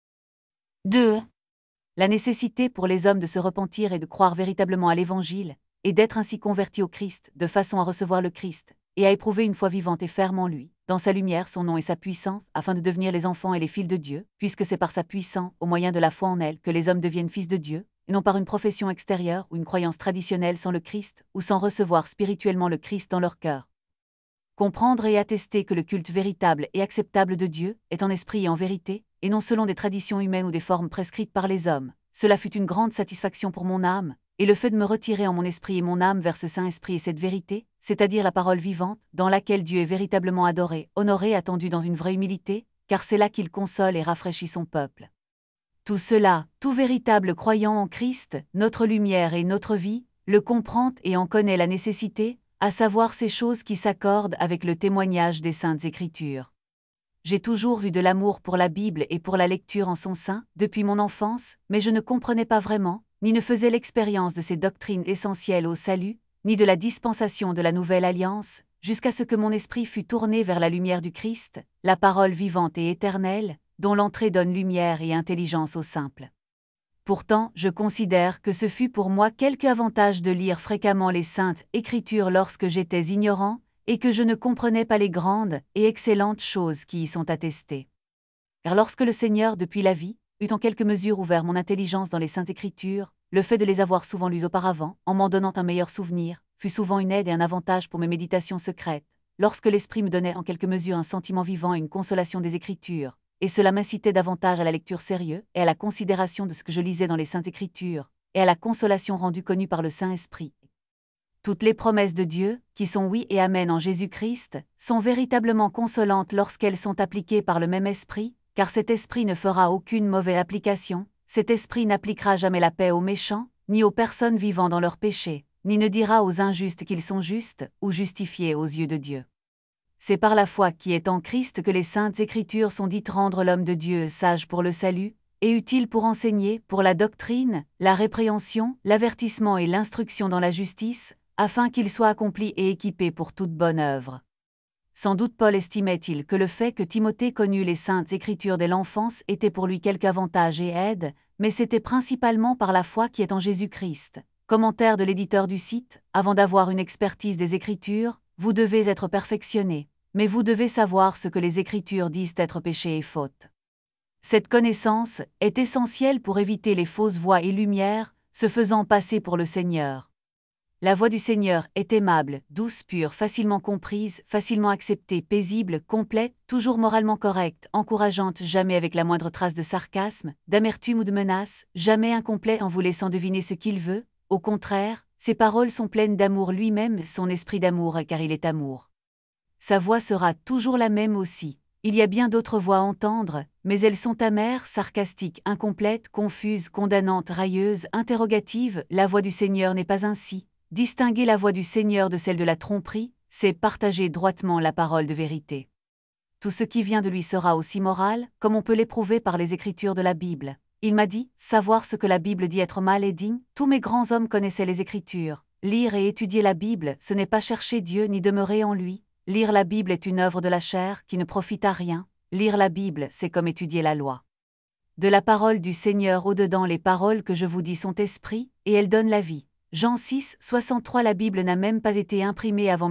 2. La nécessité pour les hommes de se repentir et de croire véritablement à l'Évangile, et d'être ainsi convertis au Christ, de façon à recevoir le Christ, et à éprouver une foi vivante et ferme en lui, dans sa lumière, son nom et sa puissance, afin de devenir les enfants et les fils de Dieu, puisque c'est par sa puissance, au moyen de la foi en elle, que les hommes deviennent fils de Dieu, et non par une profession extérieure ou une croyance traditionnelle sans le Christ, ou sans recevoir spirituellement le Christ dans leur cœur. Comprendre et attester que le culte véritable et acceptable de Dieu est en esprit et en vérité, et non selon des traditions humaines ou des formes prescrites par les hommes, cela fut une grande satisfaction pour mon âme, et le fait de me retirer en mon esprit et mon âme vers ce Saint-Esprit et cette vérité, c'est-à-dire la parole vivante, dans laquelle Dieu est véritablement adoré, honoré et attendu dans une vraie humilité, car c'est là qu'il console et rafraîchit son peuple. Tout cela, tout véritable croyant en Christ, notre lumière et notre vie, le comprend et en connaît la nécessité, à savoir ces choses qui s'accordent avec le témoignage des Saintes Écritures. J'ai toujours eu de l'amour pour la Bible et pour la lecture en son sein, depuis mon enfance, mais je ne comprenais pas vraiment, ni ne faisais l'expérience de ces doctrines essentielles au salut, ni de la dispensation de la Nouvelle Alliance, jusqu'à ce que mon esprit fût tourné vers la lumière du Christ, la parole vivante et éternelle, dont l'entrée donne lumière et intelligence aux simples. Pourtant, je considère que ce fut pour moi quelque avantage de lire fréquemment les Saintes Écritures lorsque j'étais ignorant, et que je ne comprenais pas les grandes et excellentes choses qui y sont attestées. Car lorsque le Seigneur, depuis la vie, eut en quelque mesure ouvert mon intelligence dans les Saintes Écritures, le fait de les avoir souvent lues auparavant, en m'en donnant un meilleur souvenir, fut souvent une aide et un avantage pour mes méditations secrètes, lorsque l'Esprit me donnait en quelque mesure un sentiment vivant et une consolation des Écritures, et cela m'incitait davantage à la lecture sérieuse et à la considération de ce que je lisais dans les Saintes Écritures, et à la consolation rendue connue par le Saint-Esprit. Toutes les promesses de Dieu, qui sont oui et amen en Jésus-Christ, sont véritablement consolantes lorsqu'elles sont appliquées par le même Esprit, car cet Esprit ne fera aucune mauvaise application, cet Esprit n'appliquera jamais la paix aux méchants, ni aux personnes vivant dans leurs péchés, ni ne dira aux injustes qu'ils sont justes, ou justifiés aux yeux de Dieu. C'est par la foi qui est en Christ que les Saintes Écritures sont dites rendre l'homme de Dieu sage pour le salut, et utile pour enseigner, pour la doctrine, la répréhension, l'avertissement et l'instruction dans la justice, afin qu'il soit accompli et équipé pour toute bonne œuvre. Sans doute Paul estimait-il que le fait que Timothée connût les Saintes Écritures dès l'enfance était pour lui quelque avantage et aide, mais c'était principalement par la foi qui est en Jésus-Christ. Commentaire de l'éditeur du site, avant d'avoir une expertise des Écritures, vous devez être perfectionné, mais vous devez savoir ce que les Écritures disent être péché et faute. Cette connaissance est essentielle pour éviter les fausses voies et lumières, se faisant passer pour le Seigneur. La voix du Seigneur est aimable, douce, pure, facilement comprise, facilement acceptée, paisible, complète, toujours moralement correcte, encourageante, jamais avec la moindre trace de sarcasme, d'amertume ou de menace, jamais incomplet en vous laissant deviner ce qu'il veut. Au contraire, ses paroles sont pleines d'amour lui-même, son esprit d'amour car il est amour. Sa voix sera toujours la même aussi. Il y a bien d'autres voix à entendre, mais elles sont amères, sarcastiques, incomplètes, confuses, condamnantes, railleuses, interrogatives. La voix du Seigneur n'est pas ainsi. Distinguer la voix du Seigneur de celle de la tromperie, c'est partager droitement la parole de vérité. Tout ce qui vient de lui sera aussi moral, comme on peut l'éprouver par les Écritures de la Bible. Il m'a dit, savoir ce que la Bible dit être mal et digne. Tous mes grands hommes connaissaient les Écritures. Lire et étudier la Bible, ce n'est pas chercher Dieu ni demeurer en lui. Lire la Bible est une œuvre de la chair qui ne profite à rien. Lire la Bible, c'est comme étudier la loi. De la parole du Seigneur au-dedans les paroles que je vous dis sont esprit, et elles donnent la vie. Jean 6, 63 La Bible n'a même pas été imprimée avant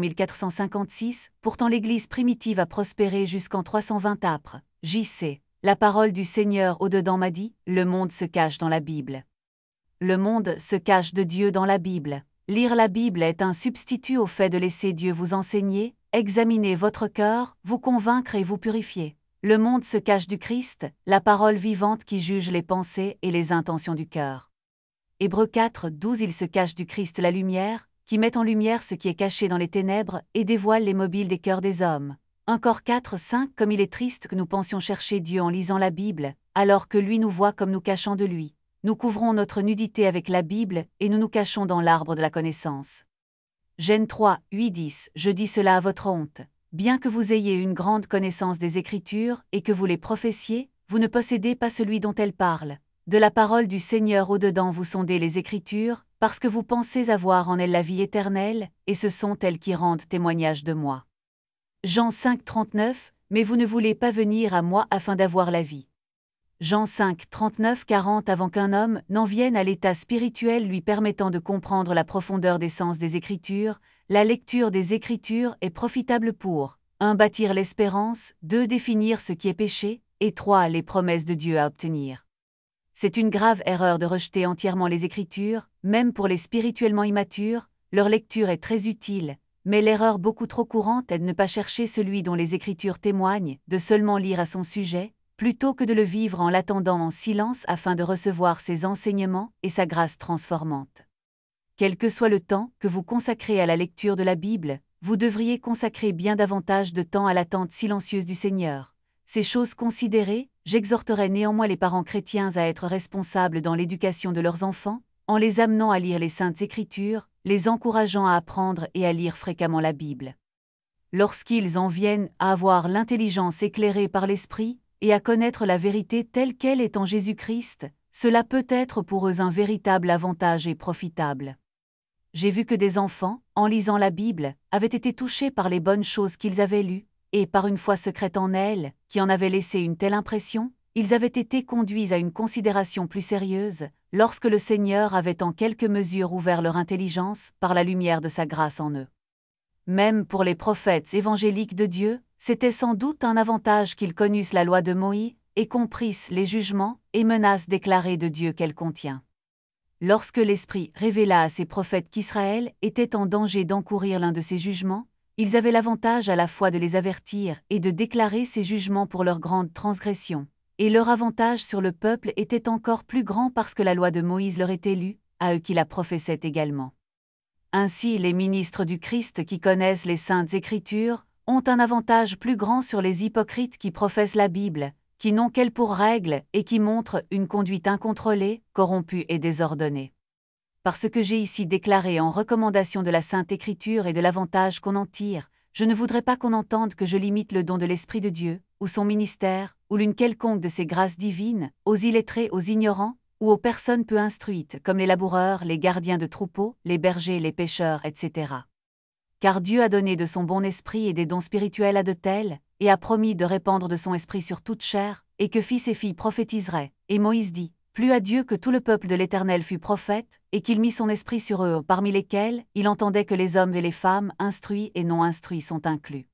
1456, pourtant l'Église primitive a prospéré jusqu'en 320 apres. J.C. La parole du Seigneur au-dedans m'a dit, le monde se cache dans la Bible. Le monde se cache de Dieu dans la Bible. Lire la Bible est un substitut au fait de laisser Dieu vous enseigner, examiner votre cœur, vous convaincre et vous purifier. Le monde se cache du Christ, la parole vivante qui juge les pensées et les intentions du cœur. Hébreux 4, 12 Il se cache du Christ la lumière, qui met en lumière ce qui est caché dans les ténèbres et dévoile les mobiles des cœurs des hommes. 1 Cor 4, 5 Comme il est triste que nous pensions chercher Dieu en lisant la Bible, alors que lui nous voit comme nous cachons de lui. Nous couvrons notre nudité avec la Bible, et nous nous cachons dans l'arbre de la connaissance. Gênes 3, 8, 10 Je dis cela à votre honte. Bien que vous ayez une grande connaissance des Écritures, et que vous les professiez, vous ne possédez pas celui dont elles parlent. De la parole du Seigneur au-dedans vous sondez les Écritures, parce que vous pensez avoir en elles la vie éternelle, et ce sont elles qui rendent témoignage de moi. Jean 5, 39 Mais vous ne voulez pas venir à moi afin d'avoir la vie. Jean 5, 39, 40 Avant qu'un homme n'en vienne à l'état spirituel lui permettant de comprendre la profondeur des sens des Écritures, la lecture des Écritures est profitable pour 1. Bâtir l'espérance, 2. Définir ce qui est péché, et 3. Les promesses de Dieu à obtenir. C'est une grave erreur de rejeter entièrement les Écritures, même pour les spirituellement immatures, leur lecture est très utile, mais l'erreur beaucoup trop courante est de ne pas chercher celui dont les Écritures témoignent, de seulement lire à son sujet, plutôt que de le vivre en l'attendant en silence afin de recevoir ses enseignements et sa grâce transformante. Quel que soit le temps que vous consacrez à la lecture de la Bible, vous devriez consacrer bien davantage de temps à l'attente silencieuse du Seigneur. Ces choses considérées, j'exhorterai néanmoins les parents chrétiens à être responsables dans l'éducation de leurs enfants, en les amenant à lire les Saintes Écritures, les encourageant à apprendre et à lire fréquemment la Bible. Lorsqu'ils en viennent à avoir l'intelligence éclairée par l'Esprit, et à connaître la vérité telle qu'elle est en Jésus-Christ, cela peut être pour eux un véritable avantage et profitable. J'ai vu que des enfants, en lisant la Bible, avaient été touchés par les bonnes choses qu'ils avaient lues, et par une foi secrète en elles, qui en avait laissé une telle impression, ils avaient été conduits à une considération plus sérieuse, lorsque le Seigneur avait en quelque mesure ouvert leur intelligence par la lumière de sa grâce en eux. Même pour les prophètes évangéliques de Dieu, c'était sans doute un avantage qu'ils connussent la loi de Moïse et comprissent les jugements et menaces déclarées de Dieu qu'elle contient. Lorsque l'Esprit révéla à ces prophètes qu'Israël était en danger d'encourir l'un de ces jugements, ils avaient l'avantage à la fois de les avertir et de déclarer ces jugements pour leur grande transgression, et leur avantage sur le peuple était encore plus grand parce que la loi de Moïse leur était lue, à eux qui la professaient également. Ainsi les ministres du Christ qui connaissent les Saintes Écritures ont un avantage plus grand sur les hypocrites qui professent la Bible, qui n'ont qu'elle pour règle et qui montrent une conduite incontrôlée, corrompue et désordonnée. Parce que j'ai ici déclaré en recommandation de la Sainte Écriture et de l'avantage qu'on en tire, je ne voudrais pas qu'on entende que je limite le don de l'Esprit de Dieu, ou son ministère, ou l'une quelconque de ses grâces divines, aux illettrés, aux ignorants, ou aux personnes peu instruites, comme les laboureurs, les gardiens de troupeaux, les bergers, les pêcheurs, etc. Car Dieu a donné de son bon esprit et des dons spirituels à de tels, et a promis de répandre de son esprit sur toute chair, et que fils et filles prophétiseraient. Et Moïse dit, Plut à Dieu que tout le peuple de l'Éternel fût prophète, et qu'il mit son esprit sur eux, parmi lesquels il entendait que les hommes et les femmes, instruits et non instruits sont inclus.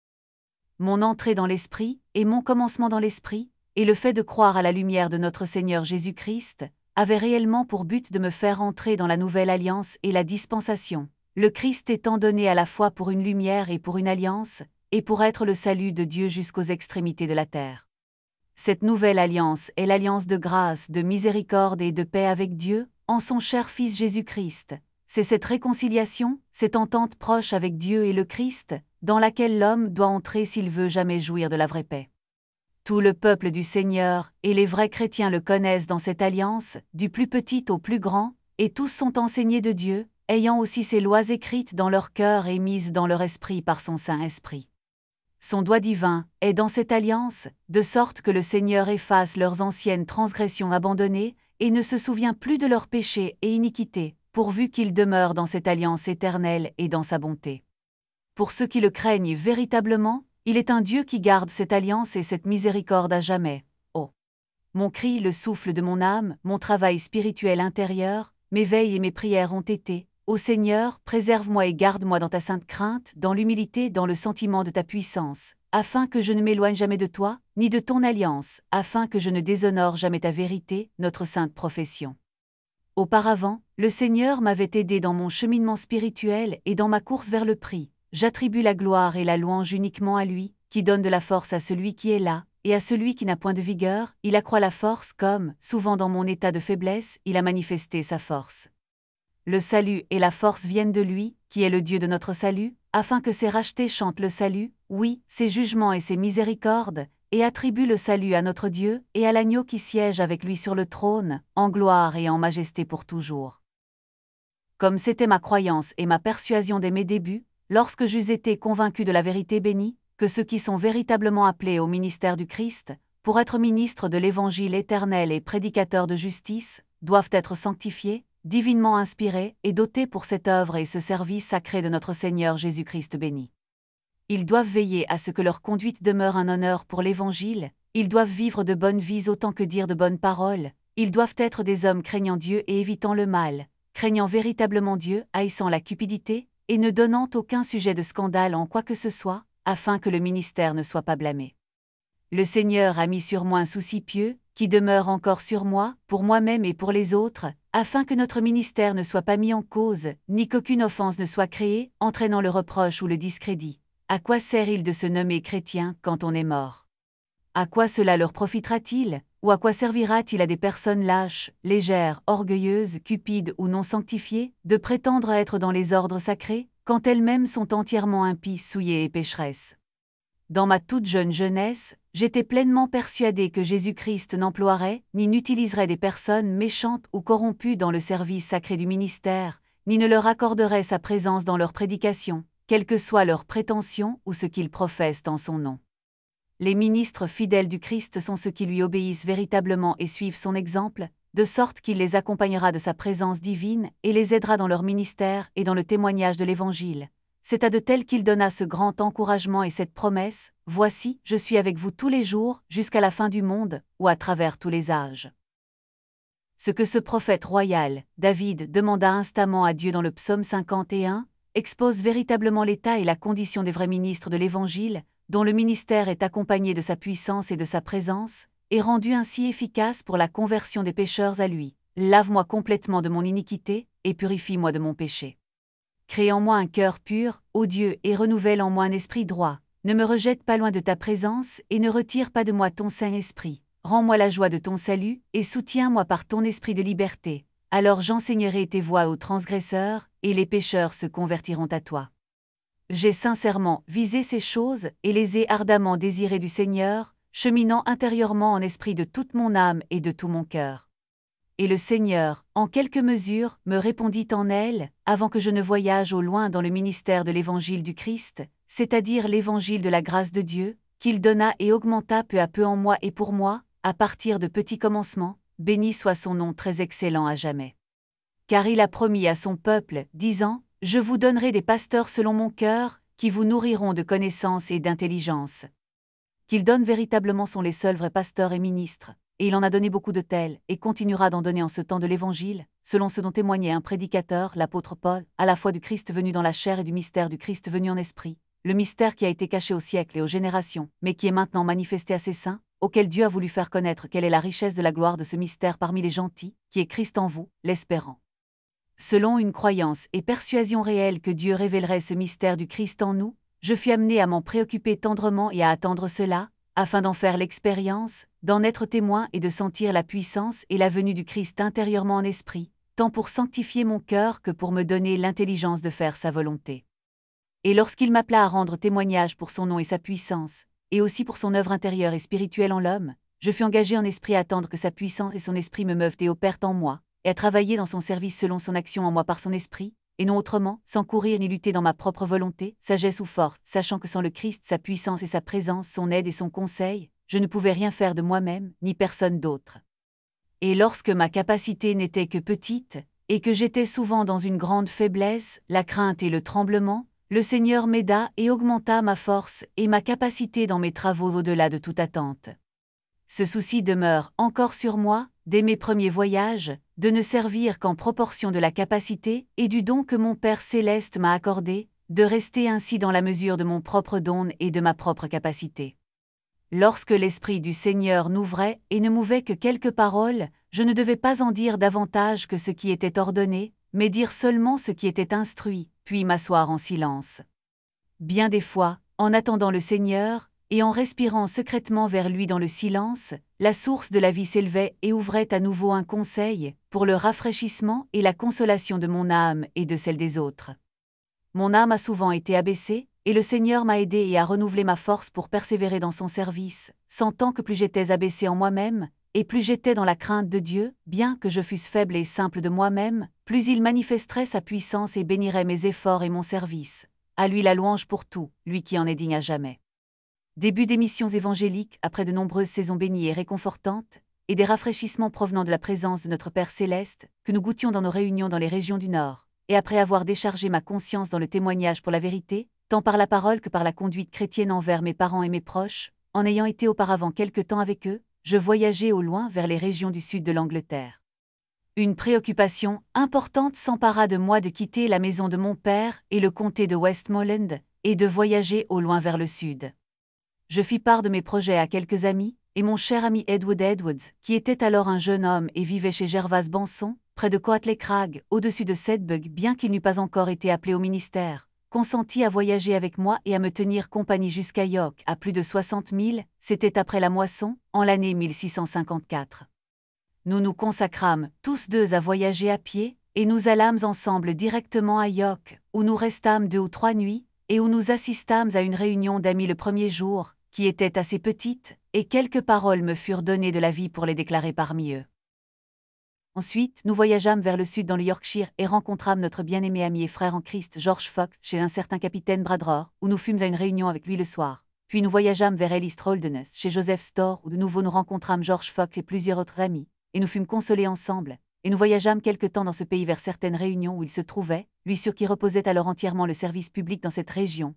Mon entrée dans l'esprit, et mon commencement dans l'esprit, et le fait de croire à la lumière de notre Seigneur Jésus-Christ, avait réellement pour but de me faire entrer dans la nouvelle alliance et la dispensation, le Christ étant donné à la fois pour une lumière et pour une alliance, et pour être le salut de Dieu jusqu'aux extrémités de la terre. Cette nouvelle alliance est l'alliance de grâce, de miséricorde et de paix avec Dieu, en son cher Fils Jésus-Christ. C'est cette réconciliation, cette entente proche avec Dieu et le Christ, dans laquelle l'homme doit entrer s'il veut jamais jouir de la vraie paix. Tout le peuple du Seigneur et les vrais chrétiens le connaissent dans cette alliance, du plus petit au plus grand, et tous sont enseignés de Dieu, ayant aussi ses lois écrites dans leur cœur et mises dans leur esprit par son Saint-Esprit. Son doigt divin est dans cette alliance, de sorte que le Seigneur efface leurs anciennes transgressions abandonnées, et ne se souvient plus de leurs péchés et iniquités, pourvu qu'ils demeurent dans cette alliance éternelle et dans sa bonté. Pour ceux qui le craignent véritablement, il est un Dieu qui garde cette alliance et cette miséricorde à jamais. Oh! Mon cri, le souffle de mon âme, mon travail spirituel intérieur, mes veilles et mes prières ont été, Ô Seigneur, préserve-moi et garde-moi dans ta sainte crainte, dans l'humilité, dans le sentiment de ta puissance, afin que je ne m'éloigne jamais de toi, ni de ton alliance, afin que je ne déshonore jamais ta vérité, notre sainte profession. Auparavant, le Seigneur m'avait aidé dans mon cheminement spirituel et dans ma course vers le prix. J'attribue la gloire et la louange uniquement à lui, qui donne de la force à celui qui est là, et à celui qui n'a point de vigueur, il accroît la force comme, souvent dans mon état de faiblesse, il a manifesté sa force. Le salut et la force viennent de lui, qui est le Dieu de notre salut, afin que ses rachetés chantent le salut, oui, ses jugements et ses miséricordes, et attribuent le salut à notre Dieu et à l'agneau qui siège avec lui sur le trône, en gloire et en majesté pour toujours. Comme c'était ma croyance et ma persuasion dès mes débuts, lorsque j'eus été convaincu de la vérité bénie, que ceux qui sont véritablement appelés au ministère du Christ, pour être ministres de l'Évangile éternel et prédicateurs de justice, doivent être sanctifiés, divinement inspirés et dotés pour cette œuvre et ce service sacré de notre Seigneur Jésus-Christ béni. Ils doivent veiller à ce que leur conduite demeure un honneur pour l'Évangile, ils doivent vivre de bonnes vies autant que dire de bonnes paroles, ils doivent être des hommes craignant Dieu et évitant le mal, craignant véritablement Dieu, haïssant la cupidité, et ne donnant aucun sujet de scandale en quoi que ce soit, afin que le ministère ne soit pas blâmé. Le Seigneur a mis sur moi un souci pieux, qui demeure encore sur moi, pour moi-même et pour les autres, afin que notre ministère ne soit pas mis en cause, ni qu'aucune offense ne soit créée, entraînant le reproche ou le discrédit. À quoi sert-il de se nommer chrétien quand on est mort? À quoi cela leur profitera-t-il, ou à quoi servira-t-il à des personnes lâches, légères, orgueilleuses, cupides ou non sanctifiées, de prétendre être dans les ordres sacrés, quand elles-mêmes sont entièrement impies, souillées et pécheresses? Dans ma toute jeune jeunesse, j'étais pleinement persuadée que Jésus-Christ n'emploierait, ni n'utiliserait des personnes méchantes ou corrompues dans le service sacré du ministère, ni ne leur accorderait sa présence dans leur prédication, quelles que soient leurs prétentions ou ce qu'ils professent en son nom. Les ministres fidèles du Christ sont ceux qui lui obéissent véritablement et suivent son exemple, de sorte qu'il les accompagnera de sa présence divine et les aidera dans leur ministère et dans le témoignage de l'Évangile. C'est à de tels qu'il donna ce grand encouragement et cette promesse, « Voici, je suis avec vous tous les jours, jusqu'à la fin du monde, ou à travers tous les âges. » Ce que ce prophète royal, David, demanda instamment à Dieu dans le psaume 51, expose véritablement l'état et la condition des vrais ministres de l'Évangile, dont le ministère est accompagné de sa puissance et de sa présence, et rendu ainsi efficace pour la conversion des pécheurs à lui. « Lave-moi complètement de mon iniquité, et purifie-moi de mon péché. Crée en moi un cœur pur, ô Dieu, et renouvelle en moi un esprit droit. Ne me rejette pas loin de ta présence, et ne retire pas de moi ton Saint-Esprit. Rends-moi la joie de ton salut, et soutiens-moi par ton esprit de liberté. Alors j'enseignerai tes voies aux transgresseurs, et les pécheurs se convertiront à toi. » J'ai sincèrement visé ces choses, et les ai ardemment désirées du Seigneur, cheminant intérieurement en esprit de toute mon âme et de tout mon cœur. Et le Seigneur, en quelque mesure, me répondit en elle, avant que je ne voyage au loin dans le ministère de l'Évangile du Christ, c'est-à-dire l'Évangile de la grâce de Dieu, qu'il donna et augmenta peu à peu en moi et pour moi, à partir de petits commencements, béni soit son nom très excellent à jamais. Car il a promis à son peuple, disant, « Je vous donnerai des pasteurs selon mon cœur, qui vous nourriront de connaissance et d'intelligence. » Qu'il donne véritablement sont les seuls vrais pasteurs et ministres. Et il en a donné beaucoup de tels, et continuera d'en donner en ce temps de l'Évangile, selon ce dont témoignait un prédicateur, l'apôtre Paul, à la fois du Christ venu dans la chair et du mystère du Christ venu en esprit, le mystère qui a été caché aux siècles et aux générations, mais qui est maintenant manifesté à ses saints, auquel Dieu a voulu faire connaître quelle est la richesse de la gloire de ce mystère parmi les gentils, qui est Christ en vous, l'espérant. Selon une croyance et persuasion réelle que Dieu révélerait ce mystère du Christ en nous, je fus amené à m'en préoccuper tendrement et à attendre cela, afin d'en faire l'expérience, d'en être témoin et de sentir la puissance et la venue du Christ intérieurement en esprit, tant pour sanctifier mon cœur que pour me donner l'intelligence de faire sa volonté. Et lorsqu'il m'appela à rendre témoignage pour son nom et sa puissance, et aussi pour son œuvre intérieure et spirituelle en l'homme, je fus engagé en esprit à attendre que sa puissance et son esprit me meuvent et opèrent en moi, et à travailler dans son service selon son action en moi par son esprit, et non autrement, sans courir ni lutter dans ma propre volonté, sagesse ou force, sachant que sans le Christ, sa puissance et sa présence, son aide et son conseil, je ne pouvais rien faire de moi-même, ni personne d'autre. Et lorsque ma capacité n'était que petite, et que j'étais souvent dans une grande faiblesse, la crainte et le tremblement, le Seigneur m'aida et augmenta ma force et ma capacité dans mes travaux au-delà de toute attente. Ce souci demeure encore sur moi, dès mes premiers voyages, de ne servir qu'en proportion de la capacité et du don que mon Père céleste m'a accordé, de rester ainsi dans la mesure de mon propre don et de ma propre capacité. Lorsque l'Esprit du Seigneur n'ouvrait et ne mouvait que quelques paroles, je ne devais pas en dire davantage que ce qui était ordonné, mais dire seulement ce qui était instruit, puis m'asseoir en silence. Bien des fois, en attendant le Seigneur, et en respirant secrètement vers lui dans le silence, la source de la vie s'élevait et ouvrait à nouveau un conseil, pour le rafraîchissement et la consolation de mon âme et de celle des autres. Mon âme a souvent été abaissée, et le Seigneur m'a aidé et a renouvelé ma force pour persévérer dans son service, sentant que plus j'étais abaissé en moi-même, et plus j'étais dans la crainte de Dieu, bien que je fusse faible et simple de moi-même, plus il manifesterait sa puissance et bénirait mes efforts et mon service. À lui la louange pour tout, lui qui en est digne à jamais. Début des missions évangéliques après de nombreuses saisons bénies et réconfortantes, et des rafraîchissements provenant de la présence de notre Père Céleste, que nous goûtions dans nos réunions dans les régions du Nord, et après avoir déchargé ma conscience dans le témoignage pour la vérité, tant par la parole que par la conduite chrétienne envers mes parents et mes proches, en ayant été auparavant quelque temps avec eux, je voyageais au loin vers les régions du sud de l'Angleterre. Une préoccupation importante s'empara de moi de quitter la maison de mon père et le comté de Westmoreland, et de voyager au loin vers le sud. Je fis part de mes projets à quelques amis, et mon cher ami Edward Edwards, qui était alors un jeune homme et vivait chez Gervase Banson, près de Coatley Crag, au-dessus de Sedbergh, bien qu'il n'eût pas encore été appelé au ministère, consentit à voyager avec moi et à me tenir compagnie jusqu'à York, à plus de 60 milles, c'était après la moisson, en l'année 1654. Nous nous consacrâmes, tous deux à voyager à pied, et nous allâmes ensemble directement à York, où nous restâmes 2 ou 3 nuits, et où nous assistâmes à une réunion d'amis le premier jour, qui était assez petite, et quelques paroles me furent données de la vie pour les déclarer parmi eux. Ensuite, nous voyageâmes vers le sud dans le Yorkshire et rencontrâmes notre bien-aimé ami et frère en Christ George Fox chez un certain capitaine Bradrohr, où nous fûmes à une réunion avec lui le soir. Puis nous voyageâmes vers East Holderness chez Joseph Storr, où de nouveau nous rencontrâmes George Fox et plusieurs autres amis, et nous fûmes consolés ensemble, et nous voyageâmes quelque temps dans ce pays vers certaines réunions où il se trouvait, lui sur qui reposait alors entièrement le service public dans cette région.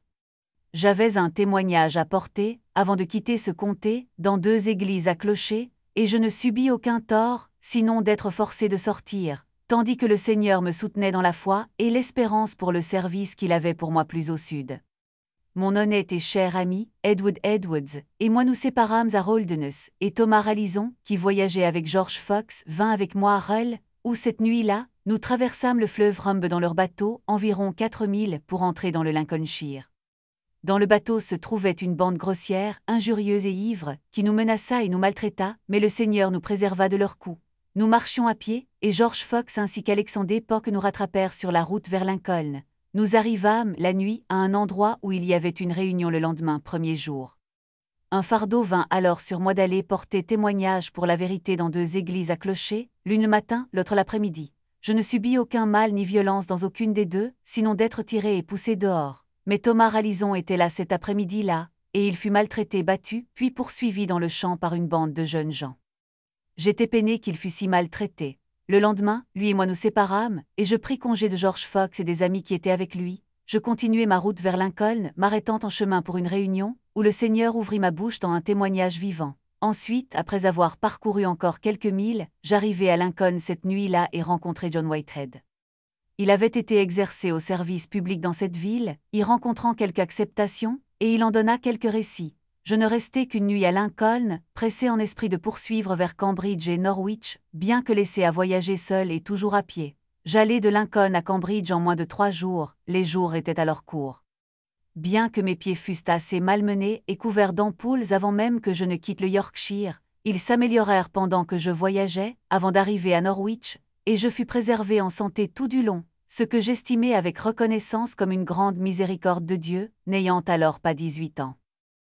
J'avais un témoignage à porter, avant de quitter ce comté, dans 2 églises à clocher, et je ne subis aucun tort, sinon d'être forcé de sortir, tandis que le Seigneur me soutenait dans la foi et l'espérance pour le service qu'il avait pour moi plus au sud. Mon honnête et cher ami, Edward Edwards, et moi nous séparâmes à Holderness, et Thomas Ralison, qui voyageait avec George Fox, vint avec moi à Hull, où cette nuit-là, nous traversâmes le fleuve Humber dans leur bateau, environ 4 milles, pour entrer dans le Lincolnshire. Dans le bateau se trouvait une bande grossière, injurieuse et ivre, qui nous menaça et nous maltraita, mais le Seigneur nous préserva de leurs coups. Nous marchions à pied, et George Fox ainsi qu'Alexandre Pock nous rattrapèrent sur la route vers Lincoln. Nous arrivâmes, la nuit, à un endroit où il y avait une réunion le lendemain, premier jour. Un fardeau vint alors sur moi d'aller porter témoignage pour la vérité dans 2 églises à clocher, l'une le matin, l'autre l'après-midi. Je ne subis aucun mal ni violence dans aucune des 2, sinon d'être tiré et poussé dehors. Mais Thomas Ralison était là cet après-midi-là, et il fut maltraité, battu, puis poursuivi dans le champ par une bande de jeunes gens. J'étais peiné qu'il fût si maltraité. Le lendemain, lui et moi nous séparâmes, et je pris congé de George Fox et des amis qui étaient avec lui. Je continuai ma route vers Lincoln, m'arrêtant en chemin pour une réunion, où le Seigneur ouvrit ma bouche dans un témoignage vivant. Ensuite, après avoir parcouru encore quelques milles, j'arrivai à Lincoln cette nuit-là et rencontrai John Whitehead. Il avait été exercé au service public dans cette ville, y rencontrant quelque acceptation, et il en donna quelques récits. Je ne restai qu'une nuit à Lincoln, pressé en esprit de poursuivre vers Cambridge et Norwich, bien que laissé à voyager seul et toujours à pied. J'allai de Lincoln à Cambridge en moins de 3 jours, les jours étaient alors courts. Bien que mes pieds fussent assez malmenés et couverts d'ampoules avant même que je ne quitte le Yorkshire, ils s'améliorèrent pendant que je voyageais, avant d'arriver à Norwich, et je fus préservé en santé tout du long, ce que j'estimais avec reconnaissance comme une grande miséricorde de Dieu, n'ayant alors pas 18 ans.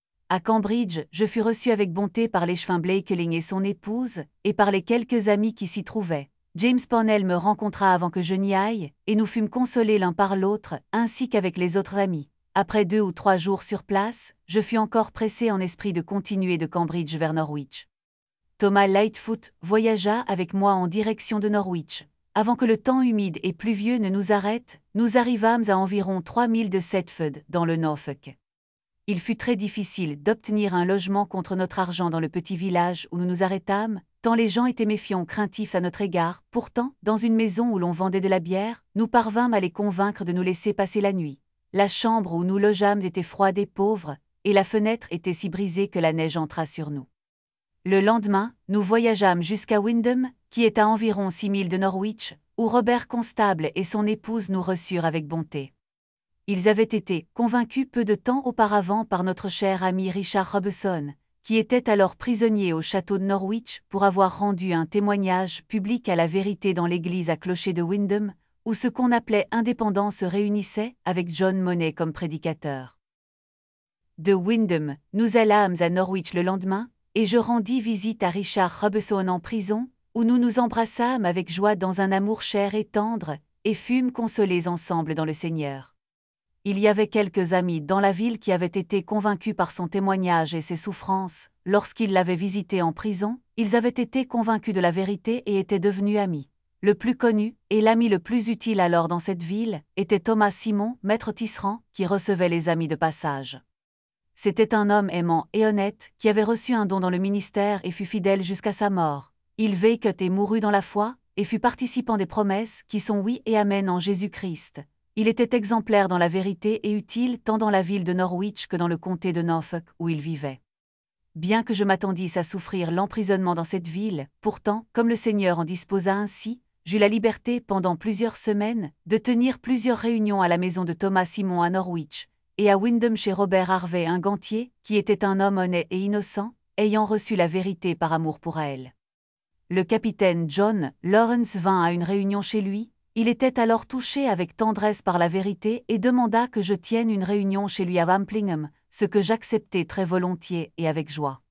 À Cambridge, je fus reçu avec bonté par l'échevin Blakeling et son épouse, et par les quelques amis qui s'y trouvaient. James Parnell me rencontra avant que je n'y aille, et nous fûmes consolés l'un par l'autre, ainsi qu'avec les autres amis. Après 2 ou 3 jours sur place, je fus encore pressé en esprit de continuer de Cambridge vers Norwich. Thomas Lightfoot voyagea avec moi en direction de Norwich. Avant que le temps humide et pluvieux ne nous arrête, nous arrivâmes à environ 3 milles de Setford, dans le Norfolk. Il fut très difficile d'obtenir un logement contre notre argent dans le petit village où nous nous arrêtâmes, tant les gens étaient méfiants, craintifs à notre égard. Pourtant, dans une maison où l'on vendait de la bière, nous parvînmes à les convaincre de nous laisser passer la nuit. La chambre où nous logeâmes était froide et pauvre, et la fenêtre était si brisée que la neige entra sur nous. Le lendemain, nous voyageâmes jusqu'à Windham, qui est à environ 6 milles de Norwich, où Robert Constable et son épouse nous reçurent avec bonté. Ils avaient été convaincus peu de temps auparavant par notre cher ami Richard Robeson, qui était alors prisonnier au château de Norwich pour avoir rendu un témoignage public à la vérité dans l'église à clocher de Windham, où ce qu'on appelait indépendants se réunissaient, avec John Monet comme prédicateur. De Windham, nous allâmes à Norwich le lendemain, et je rendis visite à Richard Robertson en prison, où nous nous embrassâmes avec joie dans un amour cher et tendre, et fûmes consolés ensemble dans le Seigneur. Il y avait quelques amis dans la ville qui avaient été convaincus par son témoignage et ses souffrances. Lorsqu'ils l'avaient visité en prison, ils avaient été convaincus de la vérité et étaient devenus amis. Le plus connu, et l'ami le plus utile alors dans cette ville, était Thomas Simon, maître tisserand, qui recevait les amis de passage. C'était un homme aimant et honnête, qui avait reçu un don dans le ministère et fut fidèle jusqu'à sa mort. Il vécut et mourut dans la foi, et fut participant des promesses qui sont oui et amen en Jésus-Christ. Il était exemplaire dans la vérité et utile tant dans la ville de Norwich que dans le comté de Norfolk où il vivait. Bien que je m'attendisse à souffrir l'emprisonnement dans cette ville, pourtant, comme le Seigneur en disposa ainsi, j'eus la liberté pendant plusieurs semaines de tenir plusieurs réunions à la maison de Thomas Simon à Norwich, et à Windham chez Robert Harvey un gantier, qui était un homme honnête et innocent, ayant reçu la vérité par amour pour elle. Le capitaine John Lawrence vint à une réunion chez lui. Il était alors touché avec tendresse par la vérité et demanda que je tienne une réunion chez lui à Wamplingham, ce que j'acceptai très volontiers et avec joie.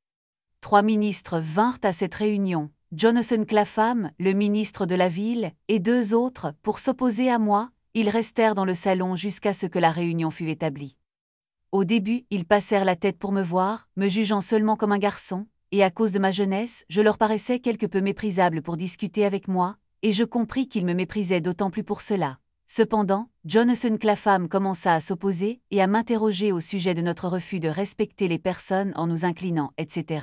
3 ministres vinrent à cette réunion, Jonathan Clapham, le ministre de la ville, et 2 autres, pour s'opposer à moi. Ils restèrent dans le salon jusqu'à ce que la réunion fût établie. Au début, ils passèrent la tête pour me voir, me jugeant seulement comme un garçon, et à cause de ma jeunesse, je leur paraissais quelque peu méprisable pour discuter avec moi, et je compris qu'ils me méprisaient d'autant plus pour cela. Cependant, Jonathan Clapham commença à s'opposer et à m'interroger au sujet de notre refus de respecter les personnes en nous inclinant, etc.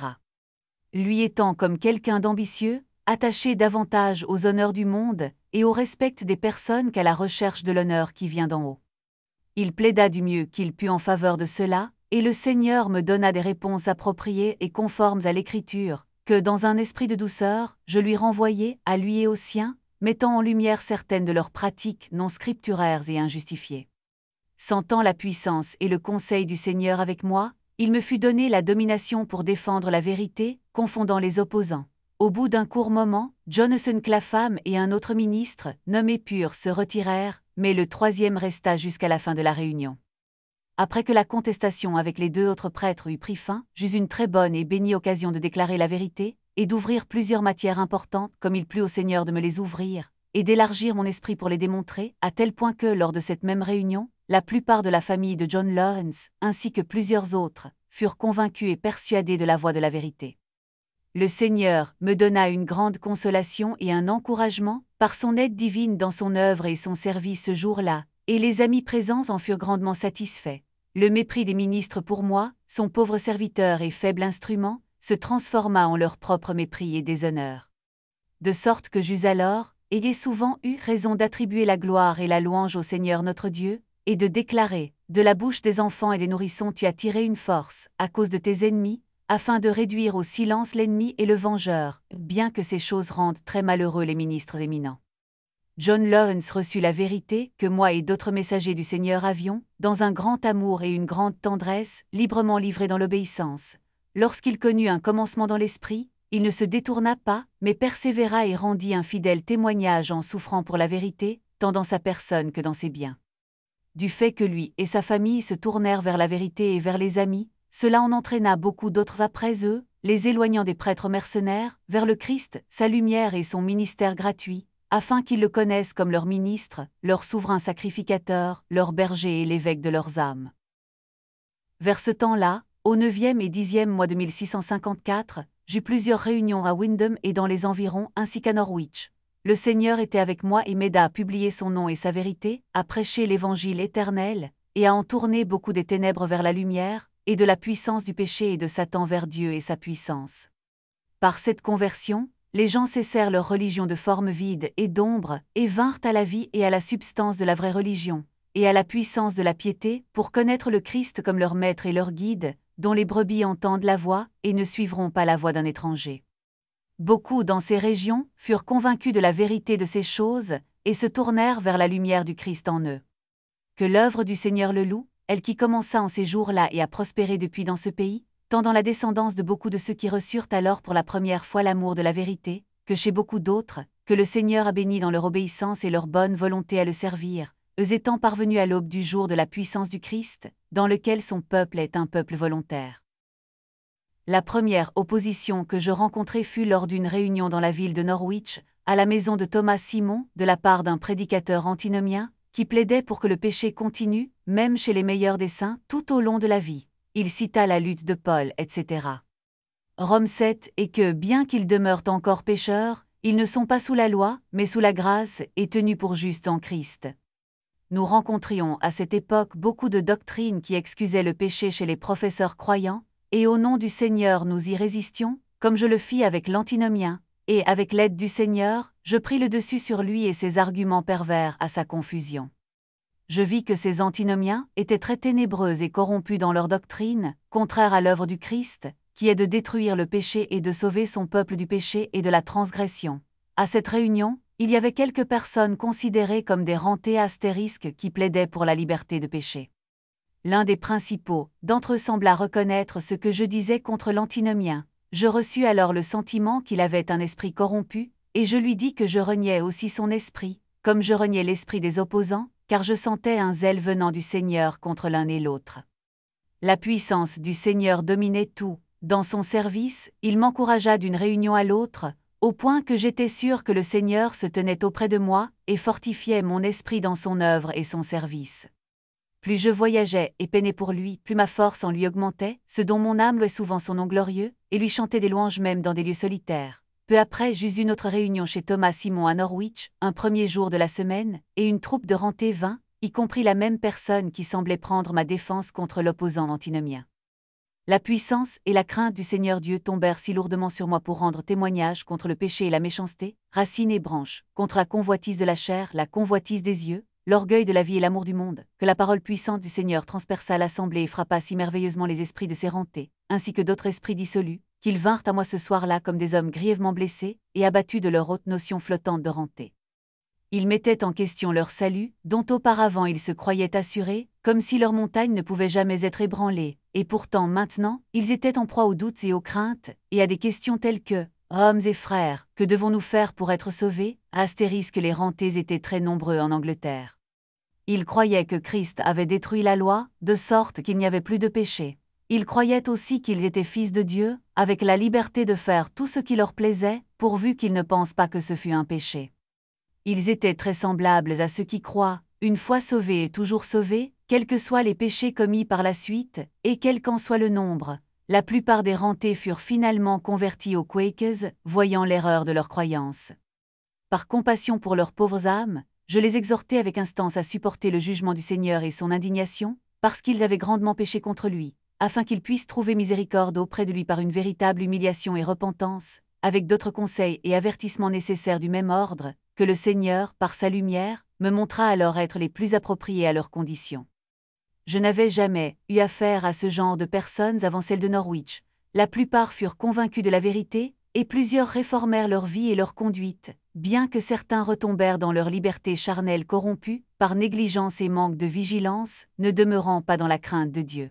Lui étant comme quelqu'un d'ambitieux, attaché davantage aux honneurs du monde et au respect des personnes qu'à la recherche de l'honneur qui vient d'en haut. Il plaida du mieux qu'il put en faveur de cela, et le Seigneur me donna des réponses appropriées et conformes à l'Écriture, que dans un esprit de douceur, je lui renvoyai, à lui et aux siens, mettant en lumière certaines de leurs pratiques non scripturaires et injustifiées. Sentant la puissance et le conseil du Seigneur avec moi, il me fut donné la domination pour défendre la vérité, confondant les opposants. Au bout d'un court moment, Jonathan Clapham et un autre ministre, nommé Pur, se retirèrent, mais le 3e resta jusqu'à la fin de la réunion. Après que la contestation avec les 2 autres prêtres eut pris fin, j'eus une très bonne et bénie occasion de déclarer la vérité, et d'ouvrir plusieurs matières importantes comme il plut au Seigneur de me les ouvrir, et d'élargir mon esprit pour les démontrer, à tel point que, lors de cette même réunion, la plupart de la famille de John Lawrence, ainsi que plusieurs autres, furent convaincus et persuadés de la voie de la vérité. Le Seigneur me donna une grande consolation et un encouragement, par son aide divine dans son œuvre et son service ce jour-là, et les amis présents en furent grandement satisfaits. Le mépris des ministres pour moi, son pauvre serviteur et faible instrument, se transforma en leur propre mépris et déshonneur. De sorte que j'eus alors, et ai souvent eu raison d'attribuer la gloire et la louange au Seigneur notre Dieu, et de déclarer, de la bouche des enfants et des nourrissons tu as tiré une force, à cause de tes ennemis, afin de réduire au silence l'ennemi et le vengeur, bien que ces choses rendent très malheureux les ministres éminents. John Lawrence reçut la vérité que moi et d'autres messagers du Seigneur avions, dans un grand amour et une grande tendresse, librement livrés dans l'obéissance. Lorsqu'il connut un commencement dans l'esprit, il ne se détourna pas, mais persévéra et rendit un fidèle témoignage en souffrant pour la vérité, tant dans sa personne que dans ses biens. Du fait que lui et sa famille se tournèrent vers la vérité et vers les amis, cela en entraîna beaucoup d'autres après eux, les éloignant des prêtres mercenaires, vers le Christ, sa lumière et son ministère gratuit, afin qu'ils le connaissent comme leur ministre, leur souverain sacrificateur, leur berger et l'évêque de leurs âmes. Vers ce temps-là, au 9e et 10e mois de 1654, j'eus plusieurs réunions à Windham et dans les environs ainsi qu'à Norwich. Le Seigneur était avec moi et m'aida à publier son nom et sa vérité, à prêcher l'évangile éternel, et à en tourner beaucoup des ténèbres vers la lumière, et de la puissance du péché et de Satan vers Dieu et sa puissance. Par cette conversion, les gens cessèrent leur religion de forme vide et d'ombre, et vinrent à la vie et à la substance de la vraie religion, et à la puissance de la piété, pour connaître le Christ comme leur maître et leur guide, dont les brebis entendent la voix, et ne suivront pas la voix d'un étranger. Beaucoup dans ces régions furent convaincus de la vérité de ces choses, et se tournèrent vers la lumière du Christ en eux. Que l'œuvre du Seigneur le loue, elle qui commença en ces jours-là et a prospéré depuis dans ce pays, tant dans la descendance de beaucoup de ceux qui reçurent alors pour la première fois l'amour de la vérité, que chez beaucoup d'autres, que le Seigneur a bénis dans leur obéissance et leur bonne volonté à le servir, eux étant parvenus à l'aube du jour de la puissance du Christ, dans lequel son peuple est un peuple volontaire. La première opposition que je rencontrai fut lors d'une réunion dans la ville de Norwich, à la maison de Thomas Simon, de la part d'un prédicateur antinomien, qui plaidait pour que le péché continue, même chez les meilleurs des saints, tout au long de la vie. Il cita la lutte de Paul, etc. Romains 7 et que, bien qu'ils demeurent encore pécheurs, ils ne sont pas sous la loi, mais sous la grâce et tenus pour justes en Christ. Nous rencontrions à cette époque beaucoup de doctrines qui excusaient le péché chez les professeurs croyants, et au nom du Seigneur nous y résistions, comme je le fis avec l'antinomien, et avec l'aide du Seigneur, je pris le dessus sur lui et ses arguments pervers à sa confusion. Je vis que ces antinomiens étaient très ténébreux et corrompus dans leur doctrine, contraire à l'œuvre du Christ, qui est de détruire le péché et de sauver son peuple du péché et de la transgression. À cette réunion, il y avait quelques personnes considérées comme des rentés astérisques qui plaidaient pour la liberté de péché. L'un des principaux d'entre eux sembla reconnaître ce que je disais contre l'antinomien. Je reçus alors le sentiment qu'il avait un esprit corrompu, et je lui dis que je reniais aussi son esprit, comme je reniais l'esprit des opposants, car je sentais un zèle venant du Seigneur contre l'un et l'autre. La puissance du Seigneur dominait tout. Dans son service, il m'encouragea d'une réunion à l'autre, au point que j'étais sûr que le Seigneur se tenait auprès de moi et fortifiait mon esprit dans son œuvre et son service. Plus je voyageais et peinais pour lui, plus ma force en lui augmentait, ce dont mon âme louait souvent son nom glorieux, et lui chantait des louanges même dans des lieux solitaires. Peu après, j'eus une autre réunion chez Thomas Simon à Norwich, un premier jour de la semaine, et une troupe de rentés vint, y compris la même personne qui semblait prendre ma défense contre l'opposant antinomien. La puissance et la crainte du Seigneur Dieu tombèrent si lourdement sur moi pour rendre témoignage contre le péché et la méchanceté, racines et branches, contre la convoitise de la chair, la convoitise des yeux, l'orgueil de la vie et l'amour du monde, que la parole puissante du Seigneur transperça l'assemblée et frappa si merveilleusement les esprits de ces rentés, ainsi que d'autres esprits dissolus, qu'ils vinrent à moi ce soir-là comme des hommes grièvement blessés et abattus de leur haute notion flottante de rentés. Ils mettaient en question leur salut, dont auparavant ils se croyaient assurés, comme si leur montagne ne pouvait jamais être ébranlée, et pourtant maintenant, ils étaient en proie aux doutes et aux craintes, et à des questions telles que « Hommes et frères, que devons-nous faire pour être sauvés ?» Astérisque les rentés étaient très nombreux en Angleterre. Ils croyaient que Christ avait détruit la loi, de sorte qu'il n'y avait plus de péché. Ils croyaient aussi qu'ils étaient fils de Dieu, avec la liberté de faire tout ce qui leur plaisait, pourvu qu'ils ne pensent pas que ce fût un péché. Ils étaient très semblables à ceux qui croient, une fois sauvés et toujours sauvés, quels que soient les péchés commis par la suite, et quel qu'en soit le nombre. La plupart des rentés furent finalement convertis aux Quakers, voyant l'erreur de leur croyance. Par compassion pour leurs pauvres âmes, je les exhortai avec instance à supporter le jugement du Seigneur et son indignation, parce qu'ils avaient grandement péché contre lui, afin qu'ils puissent trouver miséricorde auprès de lui par une véritable humiliation et repentance, avec d'autres conseils et avertissements nécessaires du même ordre, que le Seigneur, par sa lumière, me montra alors être les plus appropriés à leurs conditions. Je n'avais jamais eu affaire à ce genre de personnes avant celle de Norwich. La plupart furent convaincus de la vérité, et plusieurs réformèrent leur vie et leur conduite, bien que certains retombèrent dans leur liberté charnelle corrompue, par négligence et manque de vigilance, ne demeurant pas dans la crainte de Dieu.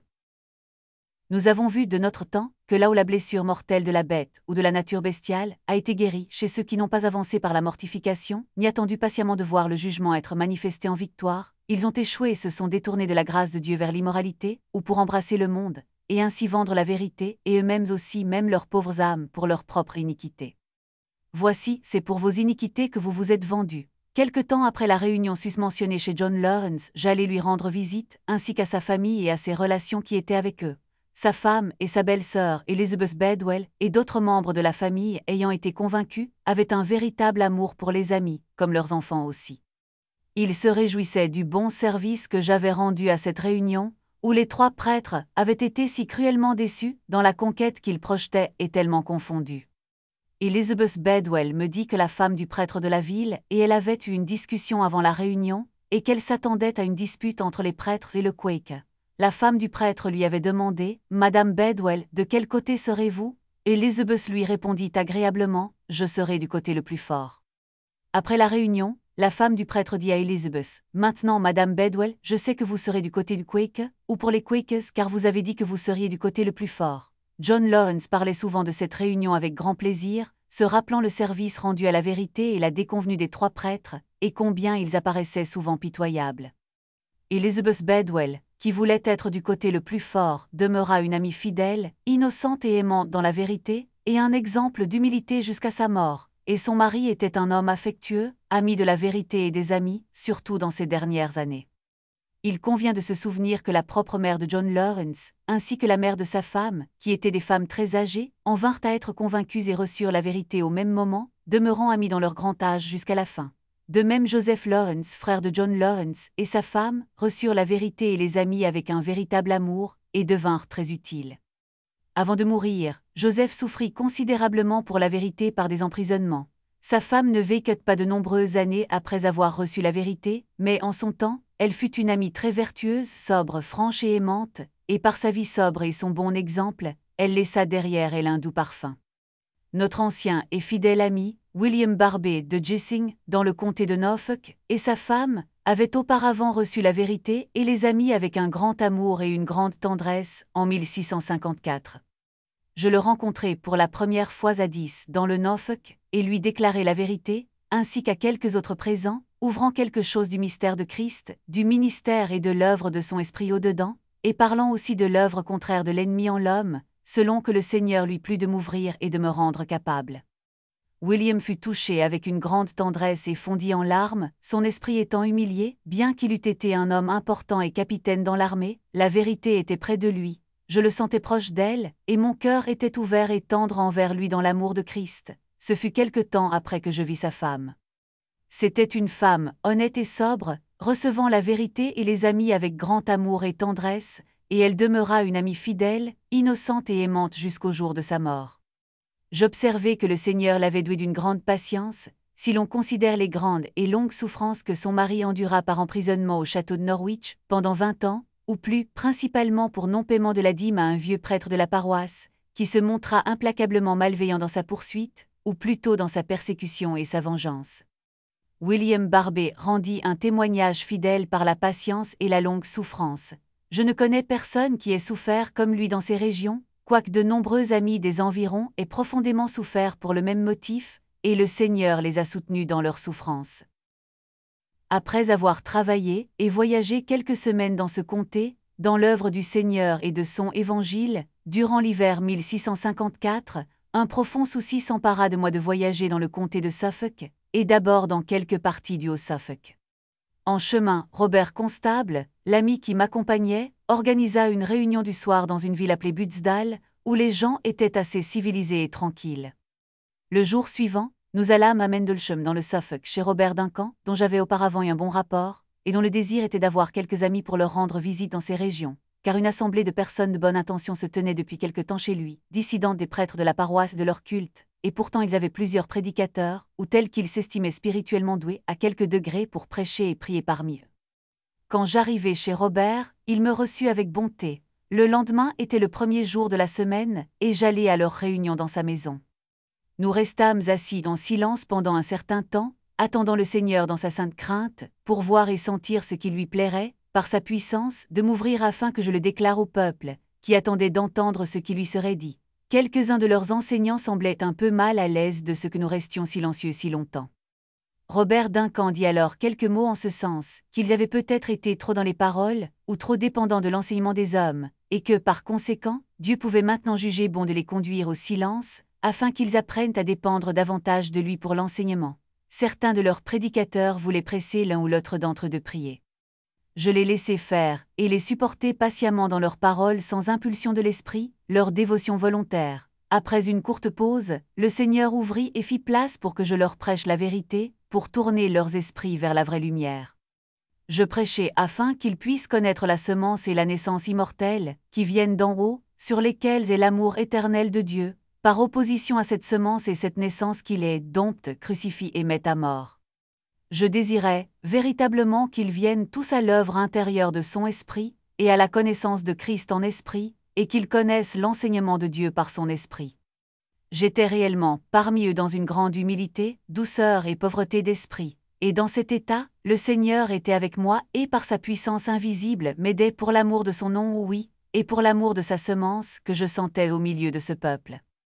Nous avons vu de notre temps que là où la blessure mortelle de la bête ou de la nature bestiale a été guérie chez ceux qui n'ont pas avancé par la mortification, ni attendu patiemment de voir le jugement être manifesté en victoire, ils ont échoué et se sont détournés de la grâce de Dieu vers l'immoralité, ou pour embrasser le monde, et ainsi vendre la vérité, et eux-mêmes aussi, même leurs pauvres âmes, pour leur propre iniquité. Voici, c'est pour vos iniquités que vous vous êtes vendus. Quelque temps après la réunion susmentionnée chez John Lawrence, j'allais lui rendre visite, ainsi qu'à sa famille et à ses relations qui étaient avec eux. Sa femme et sa belle-sœur Elizabeth Bedwell et d'autres membres de la famille ayant été convaincus, avaient un véritable amour pour les amis, comme leurs enfants aussi. Ils se réjouissaient du bon service que j'avais rendu à cette réunion, où les 3 prêtres avaient été si cruellement déçus dans la conquête qu'ils projetaient et tellement confondus. Elizabeth Bedwell me dit que la femme du prêtre de la ville et elle avait eu une discussion avant la réunion, et qu'elle s'attendait à une dispute entre les prêtres et le Quaker. La femme du prêtre lui avait demandé « Madame Bedwell, de quel côté serez-vous » Elizabeth lui répondit agréablement « Je serai du côté le plus fort ». Après la réunion, la femme du prêtre dit à Elizabeth « Maintenant, Madame Bedwell, je sais que vous serez du côté du Quaker, ou pour les Quakers car vous avez dit que vous seriez du côté le plus fort. » John Lawrence parlait souvent de cette réunion avec grand plaisir, se rappelant le service rendu à la vérité et la déconvenue des 3 prêtres, et combien ils apparaissaient souvent pitoyables. Elizabeth Bedwell, qui voulait être du côté le plus fort, demeura une amie fidèle, innocente et aimante dans la vérité, et un exemple d'humilité jusqu'à sa mort, et son mari était un homme affectueux, ami de la vérité et des amis, surtout dans ces dernières années. Il convient de se souvenir que la propre mère de John Lawrence, ainsi que la mère de sa femme, qui étaient des femmes très âgées, en vinrent à être convaincues et reçurent la vérité au même moment, demeurant amies dans leur grand âge jusqu'à la fin. De même Joseph Lawrence, frère de John Lawrence, et sa femme, reçurent la vérité et les amis avec un véritable amour, et devinrent très utiles. Avant de mourir, Joseph souffrit considérablement pour la vérité par des emprisonnements. Sa femme ne vécut pas de nombreuses années après avoir reçu la vérité, mais en son temps, elle fut une amie très vertueuse, sobre, franche et aimante, et par sa vie sobre et son bon exemple, elle laissa derrière elle un doux parfum. Notre ancien et fidèle ami, William Barbey de Gissing, dans le comté de Norfolk, et sa femme, avaient auparavant reçu la vérité et les amis avec un grand amour et une grande tendresse, en 1654. Je le rencontrai pour la première fois à 10 dans le Norfolk, et lui déclarai la vérité, ainsi qu'à quelques autres présents, ouvrant quelque chose du mystère de Christ, du ministère et de l'œuvre de son esprit au-dedans, et parlant aussi de l'œuvre contraire de l'ennemi en l'homme, selon que le Seigneur lui plut de m'ouvrir et de me rendre capable. William fut touché avec une grande tendresse et fondit en larmes, son esprit étant humilié, bien qu'il eût été un homme important et capitaine dans l'armée, la vérité était près de lui, je le sentais proche d'elle, et mon cœur était ouvert et tendre envers lui dans l'amour de Christ. Ce fut quelque temps après que je vis sa femme. C'était une femme, honnête et sobre, recevant la vérité et les amis avec grand amour et tendresse, et elle demeura une amie fidèle, innocente et aimante jusqu'au jour de sa mort. J'observai que le Seigneur l'avait douée d'une grande patience, si l'on considère les grandes et longues souffrances que son mari endura par emprisonnement au château de Norwich, pendant 20 ans, ou plus, principalement pour non-paiement de la dîme à un vieux prêtre de la paroisse, qui se montra implacablement malveillant dans sa poursuite, ou plutôt dans sa persécution et sa vengeance. William Barbey rendit un témoignage fidèle par la patience et la longue souffrance. Je ne connais personne qui ait souffert comme lui dans ces régions, quoique de nombreux amis des environs aient profondément souffert pour le même motif, et le Seigneur les a soutenus dans leur souffrance. Après avoir travaillé et voyagé quelques semaines dans ce comté, dans l'œuvre du Seigneur et de son Évangile, durant l'hiver 1654, un profond souci s'empara de moi de voyager dans le comté de Suffolk, et d'abord dans quelques parties du Haut-Suffolk. En chemin, Robert Constable, l'ami qui m'accompagnait, organisa une réunion du soir dans une ville appelée Budsdale, où les gens étaient assez civilisés et tranquilles. Le jour suivant, nous allâmes à Mendlesham dans le Suffolk chez Robert Duncan, dont j'avais auparavant eu un bon rapport, et dont le désir était d'avoir quelques amis pour leur rendre visite dans ces régions, car une assemblée de personnes de bonne intention se tenait depuis quelque temps chez lui, dissidentes des prêtres de la paroisse et de leur culte, et pourtant ils avaient plusieurs prédicateurs, ou tels qu'ils s'estimaient spirituellement doués à quelque degré pour prêcher et prier parmi eux. Quand j'arrivai chez Robert, il me reçut avec bonté. Le lendemain était le premier jour de la semaine, et j'allai à leur réunion dans sa maison. Nous restâmes assis en silence pendant un certain temps, attendant le Seigneur dans sa sainte crainte, pour voir et sentir ce qui lui plairait, par sa puissance, de m'ouvrir afin que je le déclare au peuple, qui attendait d'entendre ce qui lui serait dit. Quelques-uns de leurs enseignants semblaient un peu mal à l'aise de ce que nous restions silencieux si longtemps. Robert Duncan dit alors quelques mots en ce sens, qu'ils avaient peut-être été trop dans les paroles, ou trop dépendants de l'enseignement des hommes, et que, par conséquent, Dieu pouvait maintenant juger bon de les conduire au silence, afin qu'ils apprennent à dépendre davantage de lui pour l'enseignement. Certains de leurs prédicateurs voulaient presser l'un ou l'autre d'entre eux de prier. Je les laissai faire, et les supportai patiemment dans leurs paroles sans impulsion de l'esprit, leur dévotion volontaire. Après une courte pause, le Seigneur ouvrit et fit place pour que je leur prêche la vérité, pour tourner leurs esprits vers la vraie lumière. Je prêchai afin qu'ils puissent connaître la semence et la naissance immortelle, qui viennent d'en haut, sur lesquelles est l'amour éternel de Dieu, par opposition à cette semence et cette naissance qui les dompte, crucifie et met à mort. Je désirais, véritablement qu'ils viennent tous à l'œuvre intérieure de son esprit, et à la connaissance de Christ en esprit, et qu'ils connaissent l'enseignement de Dieu par son esprit. J'étais réellement, parmi eux dans une grande humilité, douceur et pauvreté d'esprit, et dans cet état, le Seigneur était avec moi et par sa puissance invisible m'aidait pour l'amour de son nom, oui, et pour l'amour de sa semence que je sentais au milieu de ce peuple.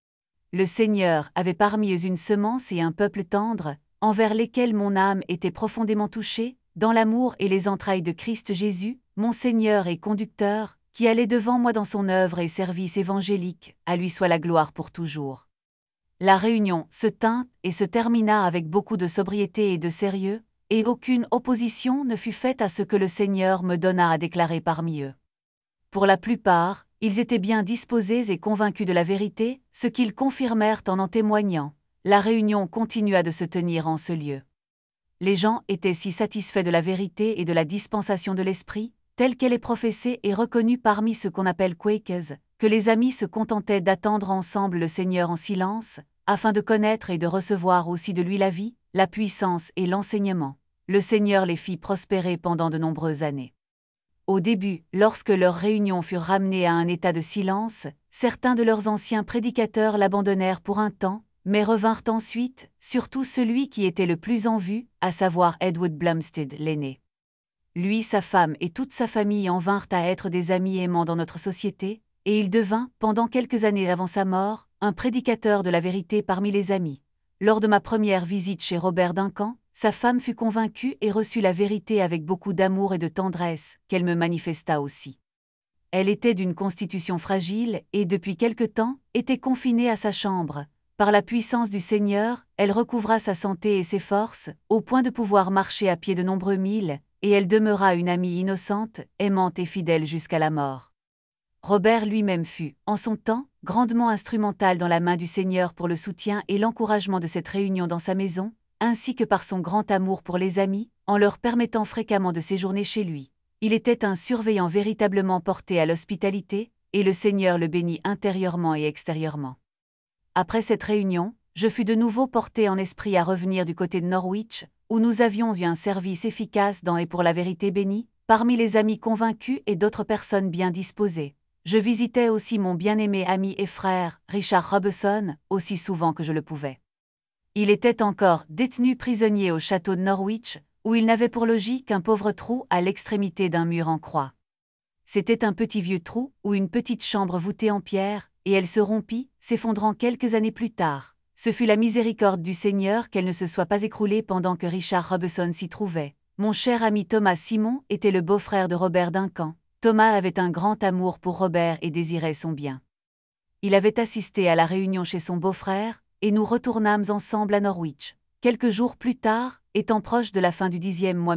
Le Seigneur avait parmi eux une semence et un peuple tendre, envers lesquels mon âme était profondément touchée, dans l'amour et les entrailles de Christ Jésus, mon Seigneur et conducteur, qui allait devant moi dans son œuvre et service évangélique, à lui soit la gloire pour toujours. La réunion se tint et se termina avec beaucoup de sobriété et de sérieux, et aucune opposition ne fut faite à ce que le Seigneur me donna à déclarer parmi eux. Pour la plupart, ils étaient bien disposés et convaincus de la vérité, ce qu'ils confirmèrent en témoignant. La réunion continua de se tenir en ce lieu. Les gens étaient si satisfaits de la vérité et de la dispensation de l'Esprit, telle qu'elle est professée et reconnue parmi ce qu'on appelle Quakers, que les amis se contentaient d'attendre ensemble le Seigneur en silence, afin de connaître et de recevoir aussi de lui la vie, la puissance et l'enseignement. Le Seigneur les fit prospérer pendant de nombreuses années. Au début, lorsque leurs réunions furent ramenées à un état de silence, certains de leurs anciens prédicateurs l'abandonnèrent pour un temps, mais revinrent ensuite, surtout celui qui était le plus en vue, à savoir Edward Blumstead l'aîné. Lui, sa femme et toute sa famille en vinrent à être des amis aimants dans notre société, et il devint, pendant quelques années avant sa mort, un prédicateur de la vérité parmi les amis. Lors de ma première visite chez Robert Duncan, sa femme fut convaincue et reçut la vérité avec beaucoup d'amour et de tendresse, qu'elle me manifesta aussi. Elle était d'une constitution fragile et, depuis quelque temps, était confinée à sa chambre. Par la puissance du Seigneur, elle recouvra sa santé et ses forces, au point de pouvoir marcher à pied de nombreux milles, et elle demeura une amie innocente, aimante et fidèle jusqu'à la mort. Robert lui-même fut, en son temps, grandement instrumental dans la main du Seigneur pour le soutien et l'encouragement de cette réunion dans sa maison, ainsi que par son grand amour pour les amis, en leur permettant fréquemment de séjourner chez lui. Il était un surveillant véritablement porté à l'hospitalité, et le Seigneur le bénit intérieurement et extérieurement. Après cette réunion, je fus de nouveau porté en esprit à revenir du côté de Norwich, où nous avions eu un service efficace dans et pour la vérité bénie, parmi les amis convaincus et d'autres personnes bien disposées. Je visitais aussi mon bien-aimé ami et frère, Richard Robeson, aussi souvent que je le pouvais. Il était encore détenu prisonnier au château de Norwich, où il n'avait pour logis qu'un pauvre trou à l'extrémité d'un mur en croix. C'était un petit vieux trou ou une petite chambre voûtée en pierre, et elle se rompit, s'effondrant quelques années plus tard. Ce fut la miséricorde du Seigneur qu'elle ne se soit pas écroulée pendant que Richard Robeson s'y trouvait. Mon cher ami Thomas Simon était le beau-frère de Robert Duncan. Thomas avait un grand amour pour Robert et désirait son bien. Il avait assisté à la réunion chez son beau-frère, et nous retournâmes ensemble à Norwich. Quelques jours plus tard, étant proche de la fin du 10e mois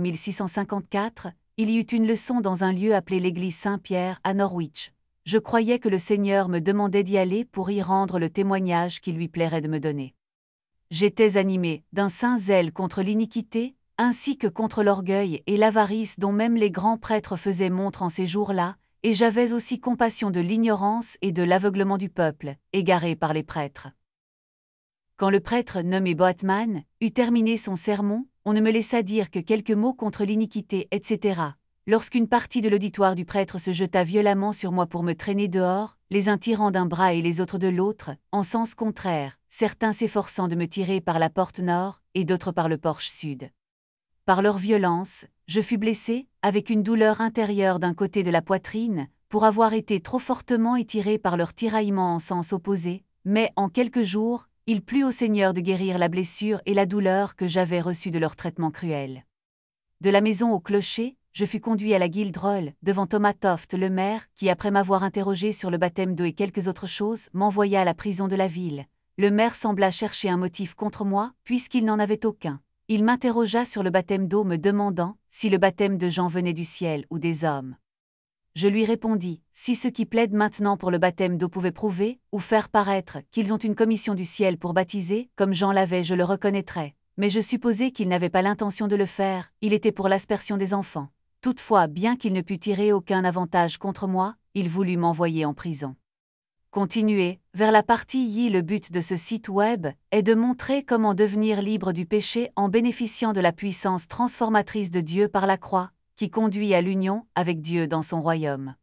1654, il y eut une leçon dans un lieu appelé l'église Saint-Pierre à Norwich. Je croyais que le Seigneur me demandait d'y aller pour y rendre le témoignage qu'il lui plairait de me donner. J'étais animé d'un saint zèle contre l'iniquité, ainsi que contre l'orgueil et l'avarice dont même les grands prêtres faisaient montre en ces jours-là, et j'avais aussi compassion de l'ignorance et de l'aveuglement du peuple, égaré par les prêtres. Quand le prêtre nommé Boatman eut terminé son sermon, on ne me laissa dire que quelques mots contre l'iniquité, etc. Lorsqu'une partie de l'auditoire du prêtre se jeta violemment sur moi pour me traîner dehors, les uns tirant d'un bras et les autres de l'autre, en sens contraire, certains s'efforçant de me tirer par la porte nord et d'autres par le porche sud. Par leur violence, je fus blessé, avec une douleur intérieure d'un côté de la poitrine, pour avoir été trop fortement étiré par leur tiraillement en sens opposé, mais en quelques jours, il plut au Seigneur de guérir la blessure et la douleur que j'avais reçue de leur traitement cruel. De la maison au clocher, je fus conduit à la Guildhall, devant Thomas Toft le maire, qui après m'avoir interrogé sur le baptême d'eau et quelques autres choses, m'envoya à la prison de la ville. Le maire sembla chercher un motif contre moi, puisqu'il n'en avait aucun. Il m'interrogea sur le baptême d'eau me demandant si le baptême de Jean venait du ciel ou des hommes. Je lui répondis, si ceux qui plaident maintenant pour le baptême d'eau pouvaient prouver, ou faire paraître, qu'ils ont une commission du ciel pour baptiser, comme Jean l'avait, je le reconnaîtrais. Mais je supposais qu'il n'avait pas l'intention de le faire, il était pour l'aspersion des enfants. Toutefois, bien qu'il ne pût tirer aucun avantage contre moi, il voulut m'envoyer en prison. Continuer, vers la partie Y. Le but de ce site web est de montrer comment devenir libre du péché en bénéficiant de la puissance transformatrice de Dieu par la croix, qui conduit à l'union avec Dieu dans son royaume.